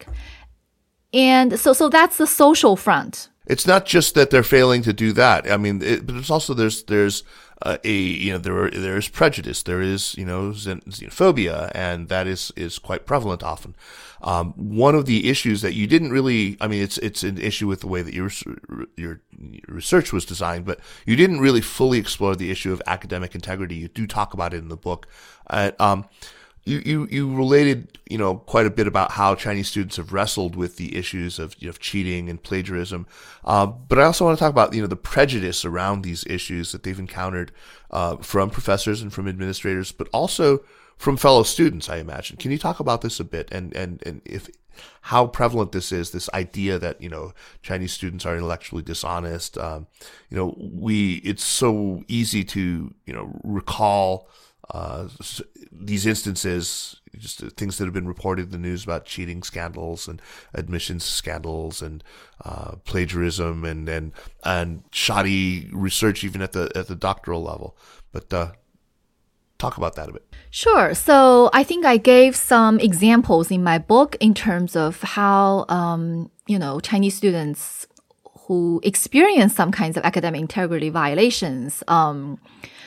S8: And so, so that's the social front.
S7: It's not just that they're failing to do that. I mean, it, but it's also there's there's uh, a you know there are, there is prejudice, there is you know xenophobia, and that is is quite prevalent often. Um, one of the issues that you didn't really, I mean, it's it's an issue with the way that your your research was designed, but you didn't really fully explore the issue of academic integrity. You do talk about it in the book. Uh, um, You, you, you related, you know, quite a bit about how Chinese students have wrestled with the issues of, you know, cheating and plagiarism. Uh, but I also want to talk about, you know, the prejudice around these issues that they've encountered, uh, from professors and from administrators, but also from fellow students, I imagine. Can you talk about this a bit and, and, and if, how prevalent this is, this idea that, you know, Chinese students are intellectually dishonest? Um, you know, we, it's so easy to, you know, recall, Uh, these instances, just things that have been reported in the news about cheating scandals and admissions scandals and uh, plagiarism and, and and shoddy research even at the at the doctoral level. But uh, talk about that a bit.
S8: Sure. So I think I gave some examples in my book in terms of how um, you know Chinese students who experience some kinds of academic integrity violations. Um,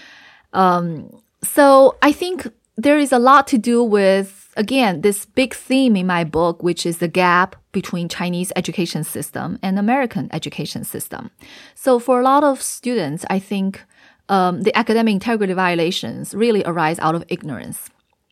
S8: um, So I think there is a lot to do with, again, this big theme in my book, which is the gap between Chinese education system and American education system. So for a lot of students, I think um, the academic integrity violations really arise out of ignorance.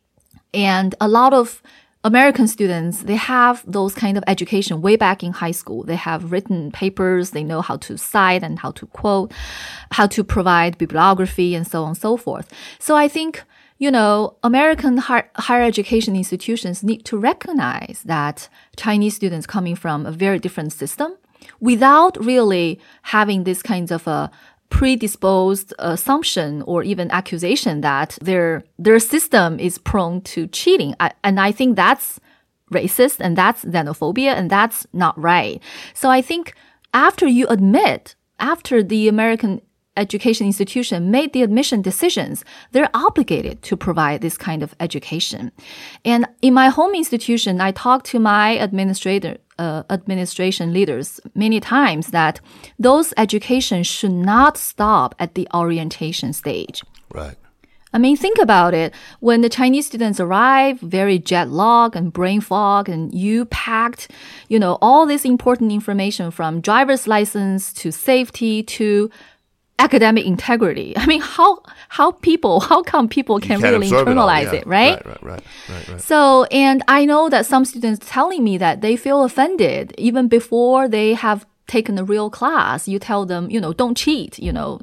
S8: And a lot of American students, they have those kind of education way back in high school. They have written papers, they know how to cite and how to quote, how to provide bibliography and so on and so forth. So I think, you know, American higher, higher education institutions need to recognize that Chinese students coming from a very different system without really having this kinds of a predisposed assumption or even accusation that their their system is prone to cheating. I, and I think that's racist and that's xenophobia and that's not right. So I think after you admit, after the American education institution made the admission decisions, they're obligated to provide this kind of education. And in my home institution, I talked to my administrator, uh, administration leaders many times that those education should not stop at the orientation stage.
S7: Right.
S8: I mean, think about it. When the Chinese students arrive, very jet lag and brain fog, and you packed, you know, all this important information from driver's license to safety to academic integrity. I mean, how how people, how come people can really internalize it, it, right?
S7: Right, right, right, right, right.
S8: So, and I know that some students telling me that they feel offended even before they have taken a real class. You tell them, you know, don't cheat. You know,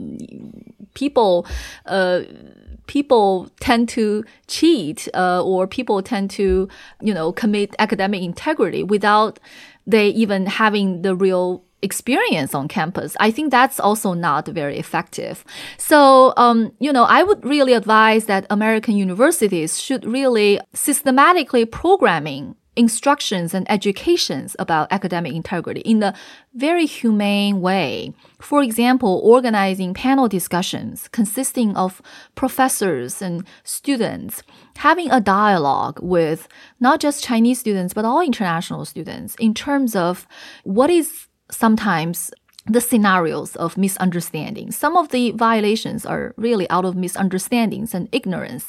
S8: people, uh, people tend to cheat, uh, or people tend to, you know, commit academic integrity without they even having the real experience on campus. I think that's also not very effective. So, um, you know, I would really advise that American universities should really systematically programming instructions and educations about academic integrity in a very humane way. For example, organizing panel discussions consisting of professors and students, having a dialogue with not just Chinese students, but all international students in terms of what is sometimes the scenarios of misunderstanding. Some of the violations are really out of misunderstandings and ignorance.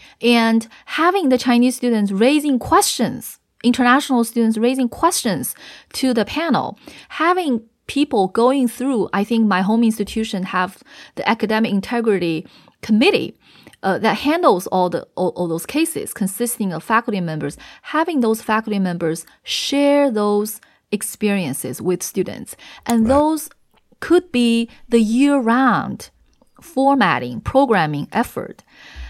S8: And having the Chinese students raising questions, international students raising questions to the panel, having people going through, I think my home institution have the academic integrity committee Uh, that handles all the all, all those cases consisting of faculty members, having those faculty members share those experiences with students. And right. those could be the year-round formatting, programming effort,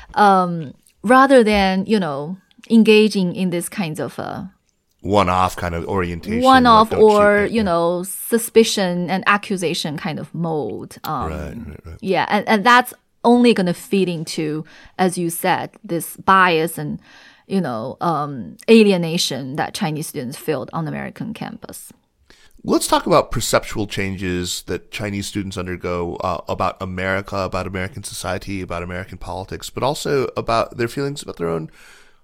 S8: um, rather than, you know, engaging in this kinds of uh,
S7: one-off kind of orientation.
S8: One-off like or, you know, suspicion and accusation kind of mode. Um,
S7: right, right, right.
S8: Yeah, and, and that's only going to feed into, as you said, this bias and, you know, um, alienation that Chinese students feel on American campus.
S7: Let's talk about perceptual changes that Chinese students undergo uh, about America, about American society, about American politics, but also about their feelings about their own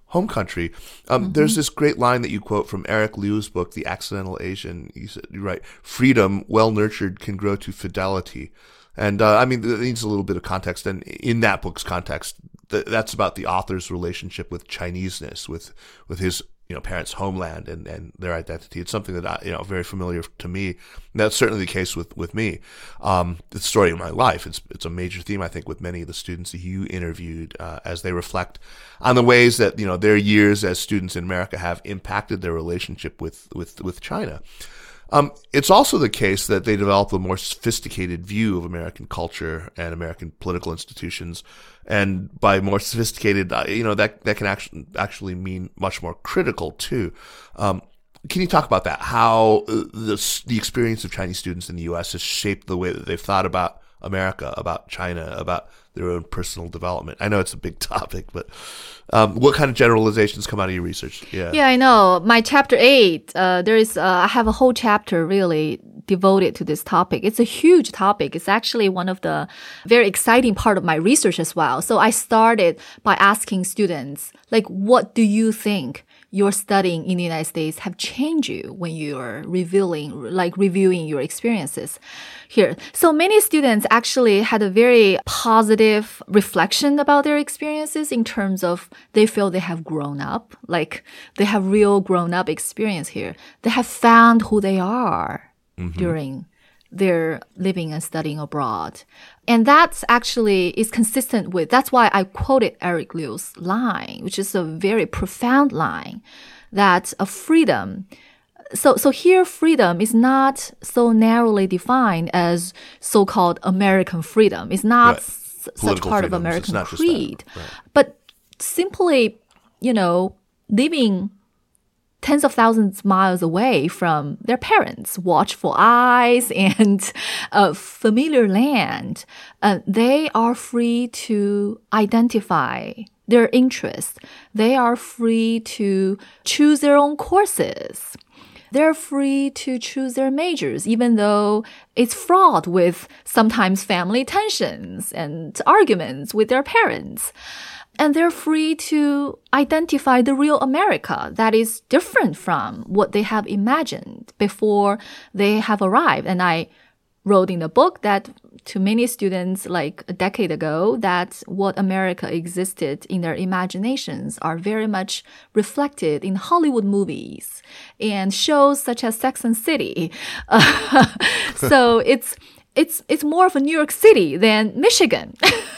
S7: home country. Um, mm-hmm. There's this great line that you quote from Eric Liu's book, The Accidental Asian. You said, you write, freedom, well nurtured, can grow to fidelity. And, uh, I mean, it needs a little bit of context. And in that book's context, th- that's about the author's relationship with Chineseness, with, with his, you know, parents' homeland and, and their identity. It's something that I, you know, very familiar to me. And that's certainly the case with, with me. Um, it's the story of my life. It's, it's a major theme, I think, with many of the students that you interviewed, uh, as they reflect on the ways that, you know, their years as students in America have impacted their relationship with, with, with China. Um, it's also the case that they develop a more sophisticated view of American culture and American political institutions. And by more sophisticated, uh, you know, that, that can actually, actually mean much more critical too. Um, can you talk about that? How uh, the, the experience of Chinese students in the U S has shaped the way that they've thought about America, about China, about their own personal development? I know it's a big topic, but um, what kind of generalizations come out of your research? Yeah,
S8: yeah, I know. My chapter eight, uh, there is, uh, I have a whole chapter really devoted to this topic. It's a huge topic. It's actually one of the very exciting part of my research as well. So I started by asking students, like, what do you think your studying in the United States have changed you when you're revealing, like reviewing your experiences here? So many students actually had a very positive reflection about their experiences in terms of they feel they have grown up, like they have real grown up experience here. They have found who they are mm-hmm. during their living and studying abroad. And that's actually is consistent with, that's why I quoted Eric Liu's line, which is a very profound line, that a freedom. So, so here freedom is not so narrowly defined as so-called American freedom. It's not right. s- such part freedom. of American creed, right. but simply, you know, living tens of thousands of miles away from their parents, watchful eyes, and uh, familiar land. Uh, they are free to identify their interests. They are free to choose their own courses. They're free to choose their majors, even though it's fraught with sometimes family tensions and arguments with their parents. And they're free to identify the real America that is different from what they have imagined before they have arrived. And I wrote in the book that to many students like a decade ago, that what America existed in their imaginations are very much reflected in Hollywood movies and shows such as Sex and the City. Uh, so it's, it's, it's more of a New York City than Michigan,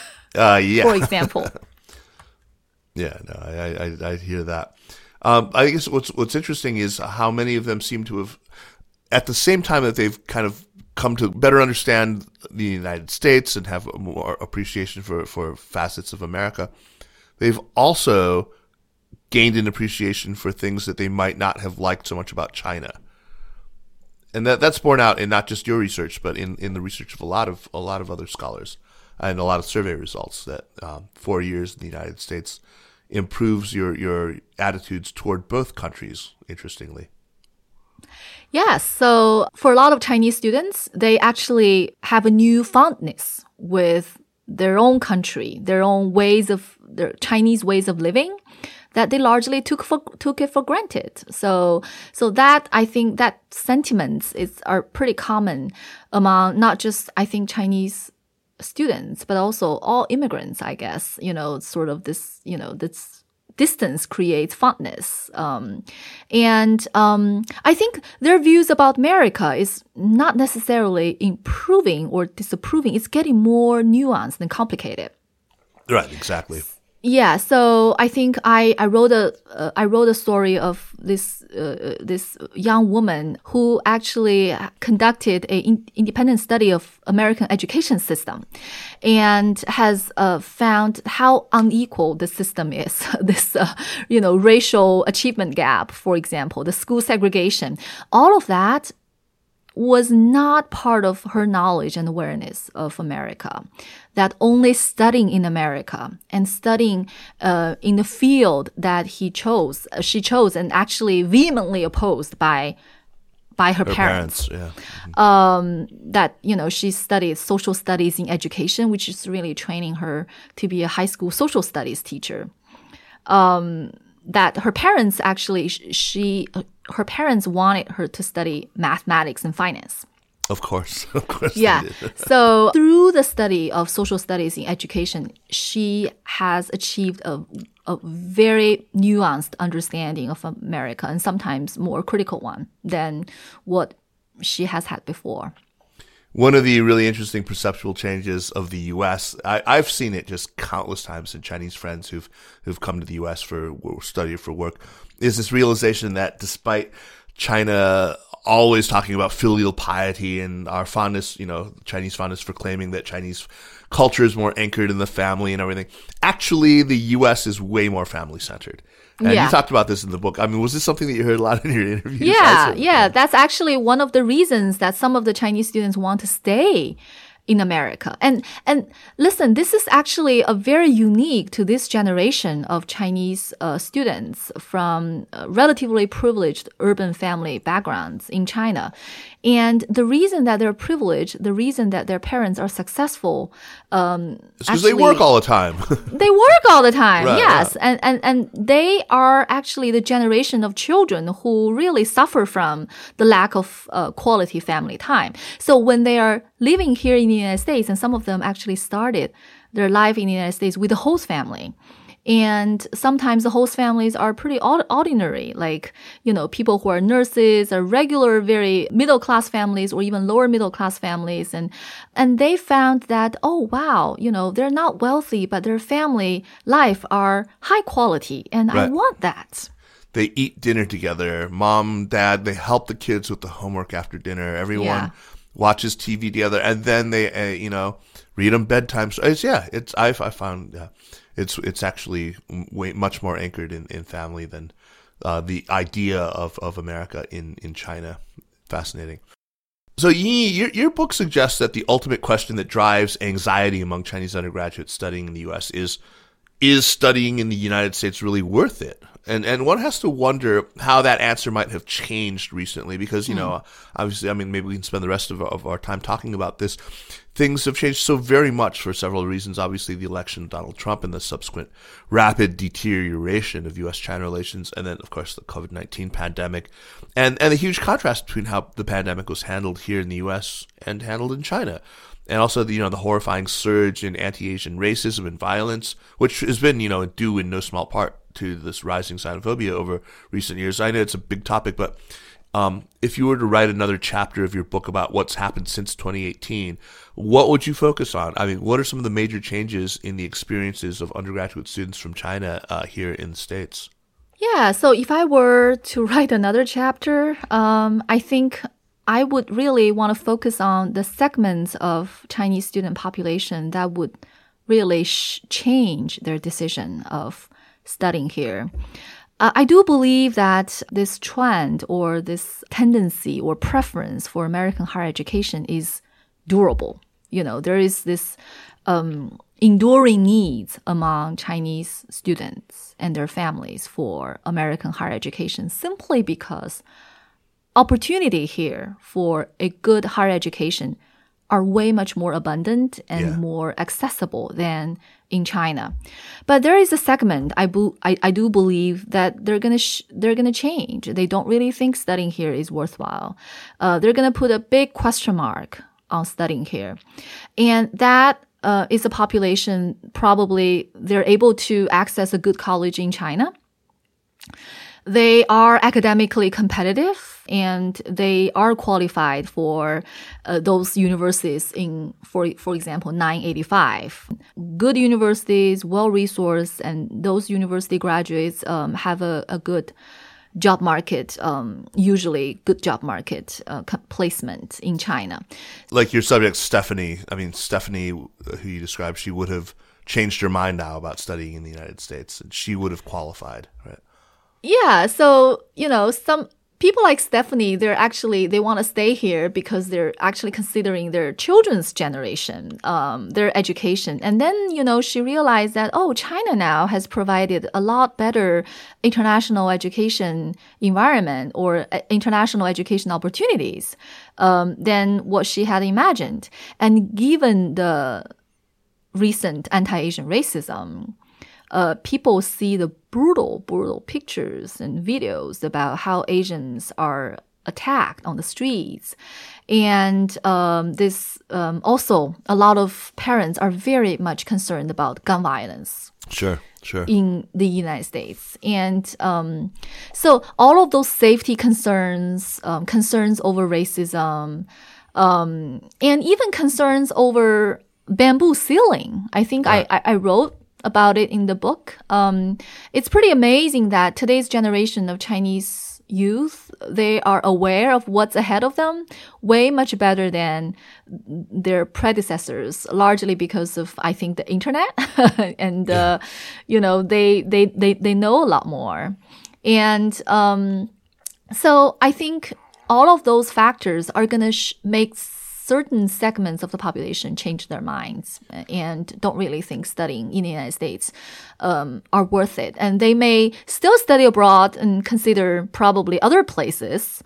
S7: uh, yeah.
S8: for example.
S7: Yeah, no, I, I, I hear that. Um, I guess what's what's interesting is how many of them seem to have, at the same time that they've kind of come to better understand the United States and have more appreciation for, for facets of America, they've also gained an appreciation for things that they might not have liked so much about China. And that that's borne out in not just your research, but in, in the research of a lot of a lot of other scholars and a lot of survey results that um, four years in the United States improves your, your attitudes toward both countries, interestingly.
S8: Yes. So for a lot of Chinese students, they actually have a new fondness with their own country, their own ways of, their Chinese ways of living that they largely took for, took it for granted. So, so that, I think that sentiments is, are pretty common among not just, I think, Chinese students, but also all immigrants, I guess. You know, sort of this, you know, this distance creates fondness. Um, and um, I think their views about America is not necessarily improving or disapproving. It's getting more nuanced and complicated.
S7: Right, exactly.
S8: Yeah, so I think I I wrote a uh, I wrote a story of this uh, this young woman who actually conducted a in- independent study of American education system, and has uh, found how unequal the system is. This uh, you know racial achievement gap, for example, the school segregation, all of that was not part of her knowledge and awareness of America. That only studying in America and studying uh, in the field that he chose, uh, she chose, and actually vehemently opposed by by her,
S7: her
S8: parents.
S7: parents yeah.
S8: Um, that, you know, she studied social studies in education, which is really training her to be a high school social studies teacher. Um, that her parents actually, she, her parents wanted her to study mathematics and finance.
S7: Of course, of course.
S8: Yeah. So through the study of social studies in education, she has achieved a, a very nuanced understanding of America, and sometimes more critical one than what she has had before.
S7: One of the really interesting perceptual changes of the U S, I, I've seen it just countless times in Chinese friends who've who've come to the U S for study or for work, is this realization that despite China always talking about filial piety and our fondness, you know, Chinese fondness for claiming that Chinese culture is more anchored in the family and everything, actually the U S is way more family-centered. And
S8: yeah.
S7: you talked about this in the book. I mean, was this something that you heard a lot in your interviews?
S8: Yeah, yeah. That's actually one of the reasons that some of the Chinese students want to stay in America. And and listen, this is actually a very unique to this generation of Chinese uh, students from uh, relatively privileged urban family backgrounds in China. And the reason that they're privileged, the reason that their parents are successful, um,
S7: because they work all the time.
S8: They work all the time,
S7: right,
S8: yes.
S7: Right.
S8: And, and, and they are actually the generation of children who really suffer from the lack of uh, quality family time. So when they are living here in the United States, and some of them actually started their life in the United States with the host family. And sometimes the host families are pretty ordinary, like, you know, people who are nurses or regular, very middle-class families or even lower middle-class families. And, and they found that, oh, wow, you know, they're not wealthy, but their family life are high quality. And right. I want that.
S7: They eat dinner together. Mom, dad, they help the kids with the homework after dinner. Everyone yeah. watches T V together. And then they, uh, you know, read them bedtime stories. Yeah, it's, I've, I found, yeah. It's it's actually way, much more anchored in, in family than uh, the idea of, of America in, in China. Fascinating. So Yi, your, your book suggests that the ultimate question that drives anxiety among Chinese undergraduates studying in the U S is, is studying in the United States really worth it? And and one has to wonder how that answer might have changed recently because, you mm. know, obviously, I mean, maybe we can spend the rest of our, of our time talking about this. Things have changed so very much for several reasons. Obviously, the election of Donald Trump and the subsequent rapid deterioration of U S China relations. And then, of course, the COVID nineteen pandemic and, and the huge contrast between how the pandemic was handled here in the U S and handled in China. And also, the, you know, the horrifying surge in anti-Asian racism and violence, which has been, you know, due in no small part to this rising xenophobia over recent years. I know it's a big topic, but um, if you were to write another chapter of your book about what's happened since twenty eighteen, what would you focus on? I mean, what are some of the major changes in the experiences of undergraduate students from China uh, here in the States?
S8: Yeah, so if I were to write another chapter, um, I think I would really want to focus on the segments of Chinese student population that would really sh- change their decision of studying here. Uh, I do believe that this trend or this tendency or preference for American higher education is durable. You know, there is this um, enduring needs among Chinese students and their families for American higher education simply because opportunity here for a good higher education are way much more abundant and yeah. more accessible than in China. But there is a segment I, bu- I, I do believe that they're gonna sh- they're gonna change. They don't really think studying here is worthwhile. Uh, they're gonna put a big question mark on studying here, and that uh, is a population probably they're able to access a good college in China. They are academically competitive and they are qualified for uh, those universities in, for for example, nine eighty-five. Good universities, well-resourced, and those university graduates um, have a, a good job market, um, usually good job market uh, placement in China.
S7: Like your subject, Stephanie, I mean, Stephanie, who you described, she would have changed her mind now about studying in the United States and she would have qualified, right?
S8: Yeah, so, you know, some people like Stephanie, they're actually, they want to stay here because they're actually considering their children's generation, um, their education. And then, you know, she realized that, oh, China now has provided a lot better international education environment or uh, international education opportunities um, than what she had imagined. And given the recent anti-Asian racism, uh, people see the brutal, brutal pictures and videos about how Asians are attacked on the streets. And um, this um, also, a lot of parents are very much concerned about gun violence.
S7: Sure, sure.
S8: In the United States. And um, so all of those safety concerns, um, concerns over racism, um, and even concerns over bamboo ceiling. I think right. I, I wrote about it in the book. Um, it's pretty amazing that today's generation of Chinese youth, they are aware of what's ahead of them way much better than their predecessors, largely because of, I think, the internet. and, yeah. uh, you know, they, they, they, they know a lot more. And um, so I think all of those factors are going to sh- make certain segments of the population change their minds and don't really think studying in the United States um, are worth it. And they may still study abroad and consider probably other places,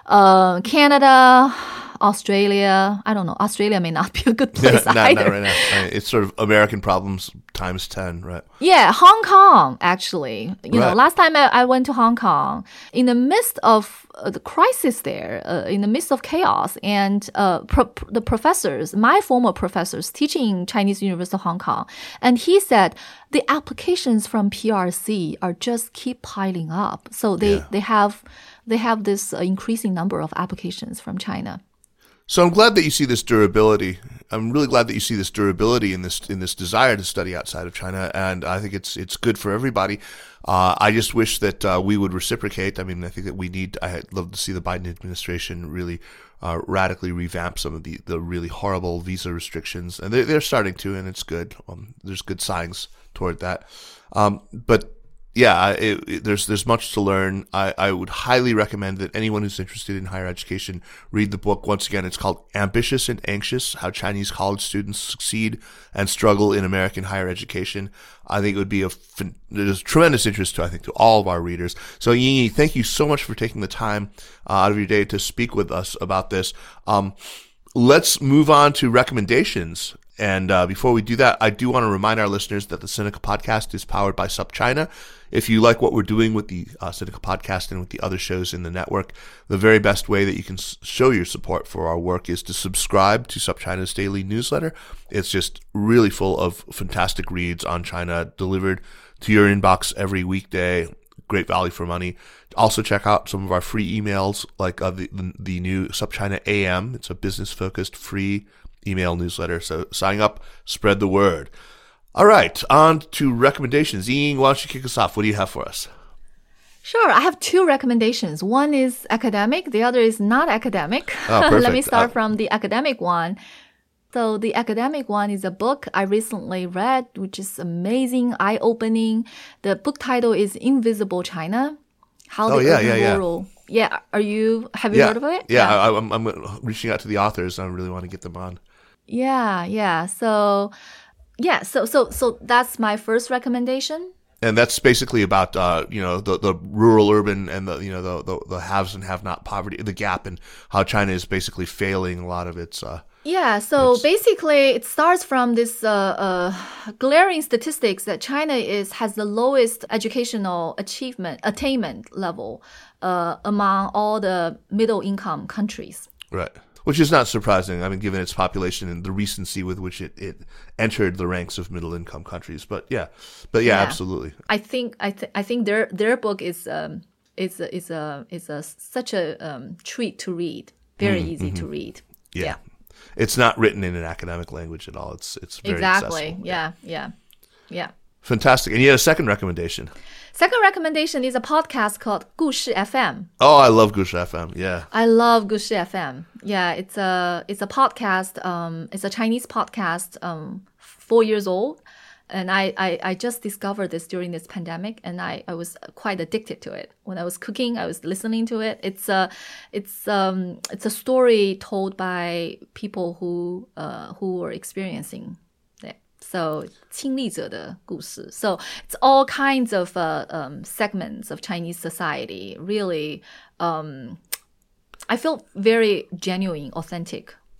S8: uh, Canada, Australia. I don't know. Australia may not be a good place
S7: yeah, not,
S8: either.
S7: Not right now. I mean, it's sort of American problems times ten, right?
S8: Yeah, Hong Kong, actually. You
S7: right.
S8: know, last time I, I went to Hong Kong, in the midst of uh, the crisis there, uh, in the midst of chaos, and uh, pro- the professors, my former professors teaching Chinese University of Hong Kong, and he said the applications from P R C are just keep piling up. So they, yeah. they have they have this uh, increasing number of applications from China.
S7: So I'm glad that you see this durability. I'm really glad that you see this durability in this in this desire to study outside of China, and I think it's it's good for everybody. Uh, I just wish that uh, we would reciprocate. I mean, I think that we need. I'd love to see the Biden administration really uh, radically revamp some of the, the really horrible visa restrictions, and they're, they're starting to, and it's good. Um, there's good signs toward that, um, but. Yeah, it, it, there's there's much to learn. I, I would highly recommend that anyone who's interested in higher education read the book. Once again, it's called Ambitious and Anxious, How Chinese College Students Succeed and Struggle in American Higher Education. I think it would be a there's tremendous interest to, I think, to all of our readers. So Yingyi, thank you so much for taking the time uh, out of your day to speak with us about this. Um, let's move on to recommendations. And uh, before we do that, I do want to remind our listeners that the Sinica Podcast is powered by SupChina. If you like what we're doing with the uh, Sinica Podcast and with the other shows in the network, the very best way that you can s- show your support for our work is to subscribe to SupChina's daily newsletter. It's just really full of fantastic reads on China delivered to your inbox every weekday. Great value for money. Also check out some of our free emails, like uh, the, the the new SupChina A M. It's a business-focused free email newsletter. So sign up, spread the word. All right, on to recommendations. Ying, why don't you kick us off? What do you have for us?
S8: Sure. I have two recommendations. One is academic. The other is not academic.
S7: Oh, perfect.
S8: Let me start
S7: uh,
S8: from the academic one. So the academic one is a book I recently read, which is amazing, eye-opening. The book title is Invisible China. How
S7: oh,
S8: the
S7: yeah,
S8: urban
S7: yeah, yeah.
S8: rural. Yeah. Are you, have you
S7: yeah,
S8: heard of it?
S7: Yeah, yeah. I, I'm, I'm reaching out to the authors. I really want to get them on.
S8: Yeah, yeah. So, yeah, so, so, so that's my first recommendation.
S7: And that's basically about, uh, you know, the, the rural, urban, and the, you know, the, the, the haves and have not poverty, the gap, and how China is basically failing a lot of its, uh,
S8: Yeah, so
S7: it's,
S8: basically it starts from this uh, uh, glaring statistics that China is has the lowest educational achievement attainment level uh, among all the middle income countries.
S7: Right. Which is not surprising, I mean, given its population and the recency with which it, it entered the ranks of middle income countries. But yeah, but yeah, yeah. absolutely.
S8: I think I th- I think their their book is um is a, is a is a such a um, treat to read, very mm, easy mm-hmm. to read.
S7: Yeah.
S8: yeah.
S7: It's not written in an academic language at all. It's it's very
S8: exactly.
S7: accessible.
S8: Yeah, yeah, yeah.
S7: Fantastic. And you had a second recommendation.
S8: Second recommendation is a podcast called 故事 F M.
S7: Oh, I love 故事 F M. Yeah.
S8: I love 故事 F M. Yeah, it's a it's a podcast. Um, it's a Chinese podcast. Um, four years old, and I, I, I just discovered this during this pandemic, and I, I was quite addicted to it. When I was cooking, I was listening to it. It's a it's um it's a story told by people who uh who were experiencing it. So 亲历者的故事. So it's all kinds of uh, um, segments of Chinese society. Really, um, I feel very genuine, authentic.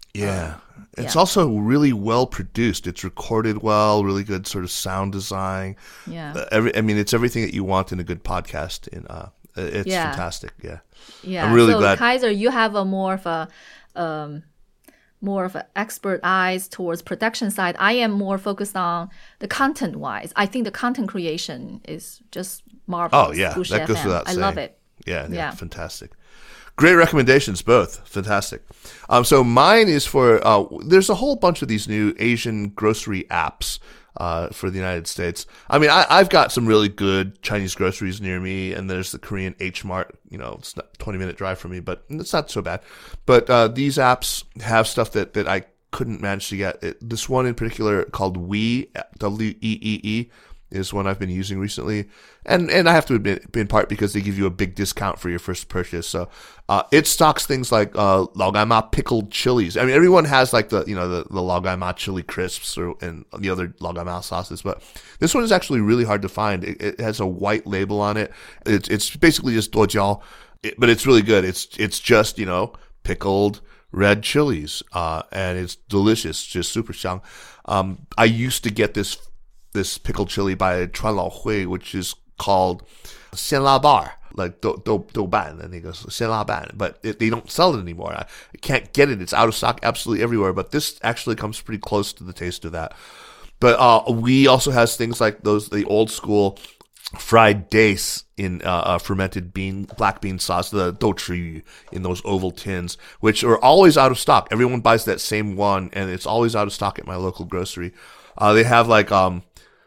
S7: Yeah.
S8: Um,
S7: it's
S8: yeah.
S7: also really well produced. It's recorded well, really good sort of sound design.
S8: Yeah.
S7: Uh, every, I mean, it's everything that you want in a good podcast. In uh, It's
S8: Yeah.
S7: fantastic. Yeah.
S8: Yeah.
S7: I'm really
S8: so
S7: glad.
S8: Kaiser, you have a more of a um, more of an expert eyes towards production side. I am more focused on the content wise. I think the content creation is just marvelous.
S7: Oh, yeah.
S8: Bush
S7: That goes
S8: F M.
S7: without
S8: I
S7: saying.
S8: love it.
S7: Yeah, yeah,
S8: Yeah.
S7: fantastic. Great recommendations, both. Fantastic. Um, so mine is for, uh, there's a whole bunch of these new Asian grocery apps uh, for the United States. I mean, I, I've got some really good Chinese groceries near me, and there's the Korean H Mart. You know, it's not a twenty minute drive from me, but it's not so bad. But uh, these apps have stuff that, that I couldn't manage to get. It, this one in particular called Wee, W E E E, is one I've been using recently. And and I have to admit, in part because they give you a big discount for your first purchase. So uh, it stocks things like uh, Laogaima pickled chilies. I mean, everyone has like the, you know, the, the Laogaima chili crisps or and the other Laogaima sauces. But this one is actually really hard to find. It, it has a white label on it. It's, it's basically just dojiao, it, but it's really good. It's, it's just, you know, pickled red chilies. Uh, and it's delicious, just super xiang. Um, I used to get this this pickled chili by Chuan Lao Hui, which is called Xian La Bar, like Do Do Do Ban, and he goes Xian La Ban, but it, they don't sell it anymore. I, I can't get it; it's out of stock absolutely everywhere. But this actually comes pretty close to the taste of that. But uh, we also has things like those the old school fried dace in uh, uh, fermented bean black bean sauce, the douchi in those oval tins, which are always out of stock. Everyone buys that same one, and it's always out of stock at my local grocery. Uh, they have like um.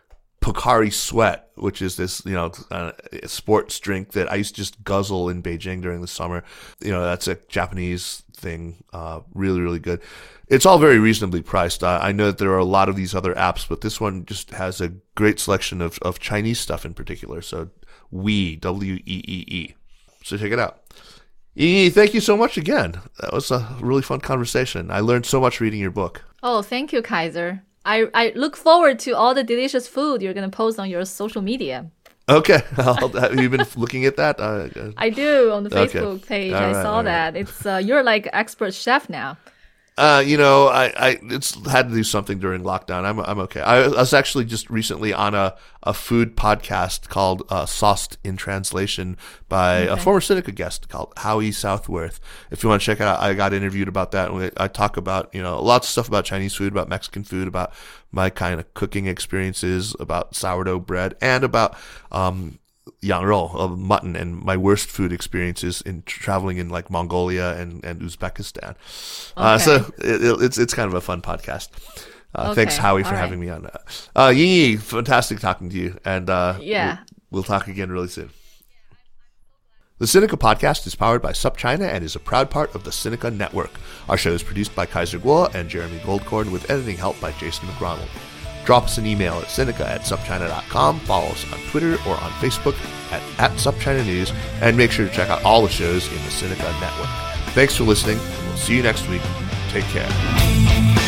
S7: Pocari Sweat, which is this, you know, uh, sports drink that I used to just guzzle in Beijing during the summer. You know, that's a Japanese thing. Uh, really, really good. It's all very reasonably priced. Uh, I know that there are a lot of these other apps, but this one just has a great selection of, of Chinese stuff in particular. So Wee, W E E E. So check it out. Yi, thank you so much again. That was a really fun conversation. I learned so much reading your book.
S8: Oh, thank you, Kaiser. I, I look forward to all the delicious food you're going to post on your social media.
S7: Okay. Have you been looking at that? Uh,
S8: I do on the
S7: okay.
S8: Facebook page.
S7: All
S8: I
S7: right,
S8: saw
S7: all
S8: that.
S7: right.
S8: It's uh, you're like expert chef now.
S7: Uh, you know, I, I it's had to do something during lockdown. I'm I'm okay. I was actually just recently on a, a food podcast called uh, Sauced in Translation by
S8: Okay.
S7: a former Sinica guest called Howie Southworth. If you want to check it out, I got interviewed about that. And we, I talk about, you know, lots of stuff about Chinese food, about Mexican food, about my kind of cooking experiences, about sourdough bread, and about um yang rou, of mutton, and my worst food experiences in traveling in like Mongolia and, and Uzbekistan. Uh,
S8: Okay.
S7: so it, it, it's it's kind of a fun podcast. Uh,
S8: Okay,
S7: Thanks, Howie, for
S8: all right.
S7: having me on. Uh, Yi, fantastic talking to you, and uh,
S8: Yeah.
S7: we'll, we'll talk again really soon. The Sinica podcast is powered by SupChina and is a proud part of the Sinica Network. Our show is produced by Kaiser Guo and Jeremy Goldkorn with editing help by Jason McRonald. Drop us an email at Sinica at supchina dot com, follow us on Twitter or on Facebook at, at SupChina News, and make sure to check out all the shows in the Sinica Network. Thanks for listening, and we'll see you next week. Take care.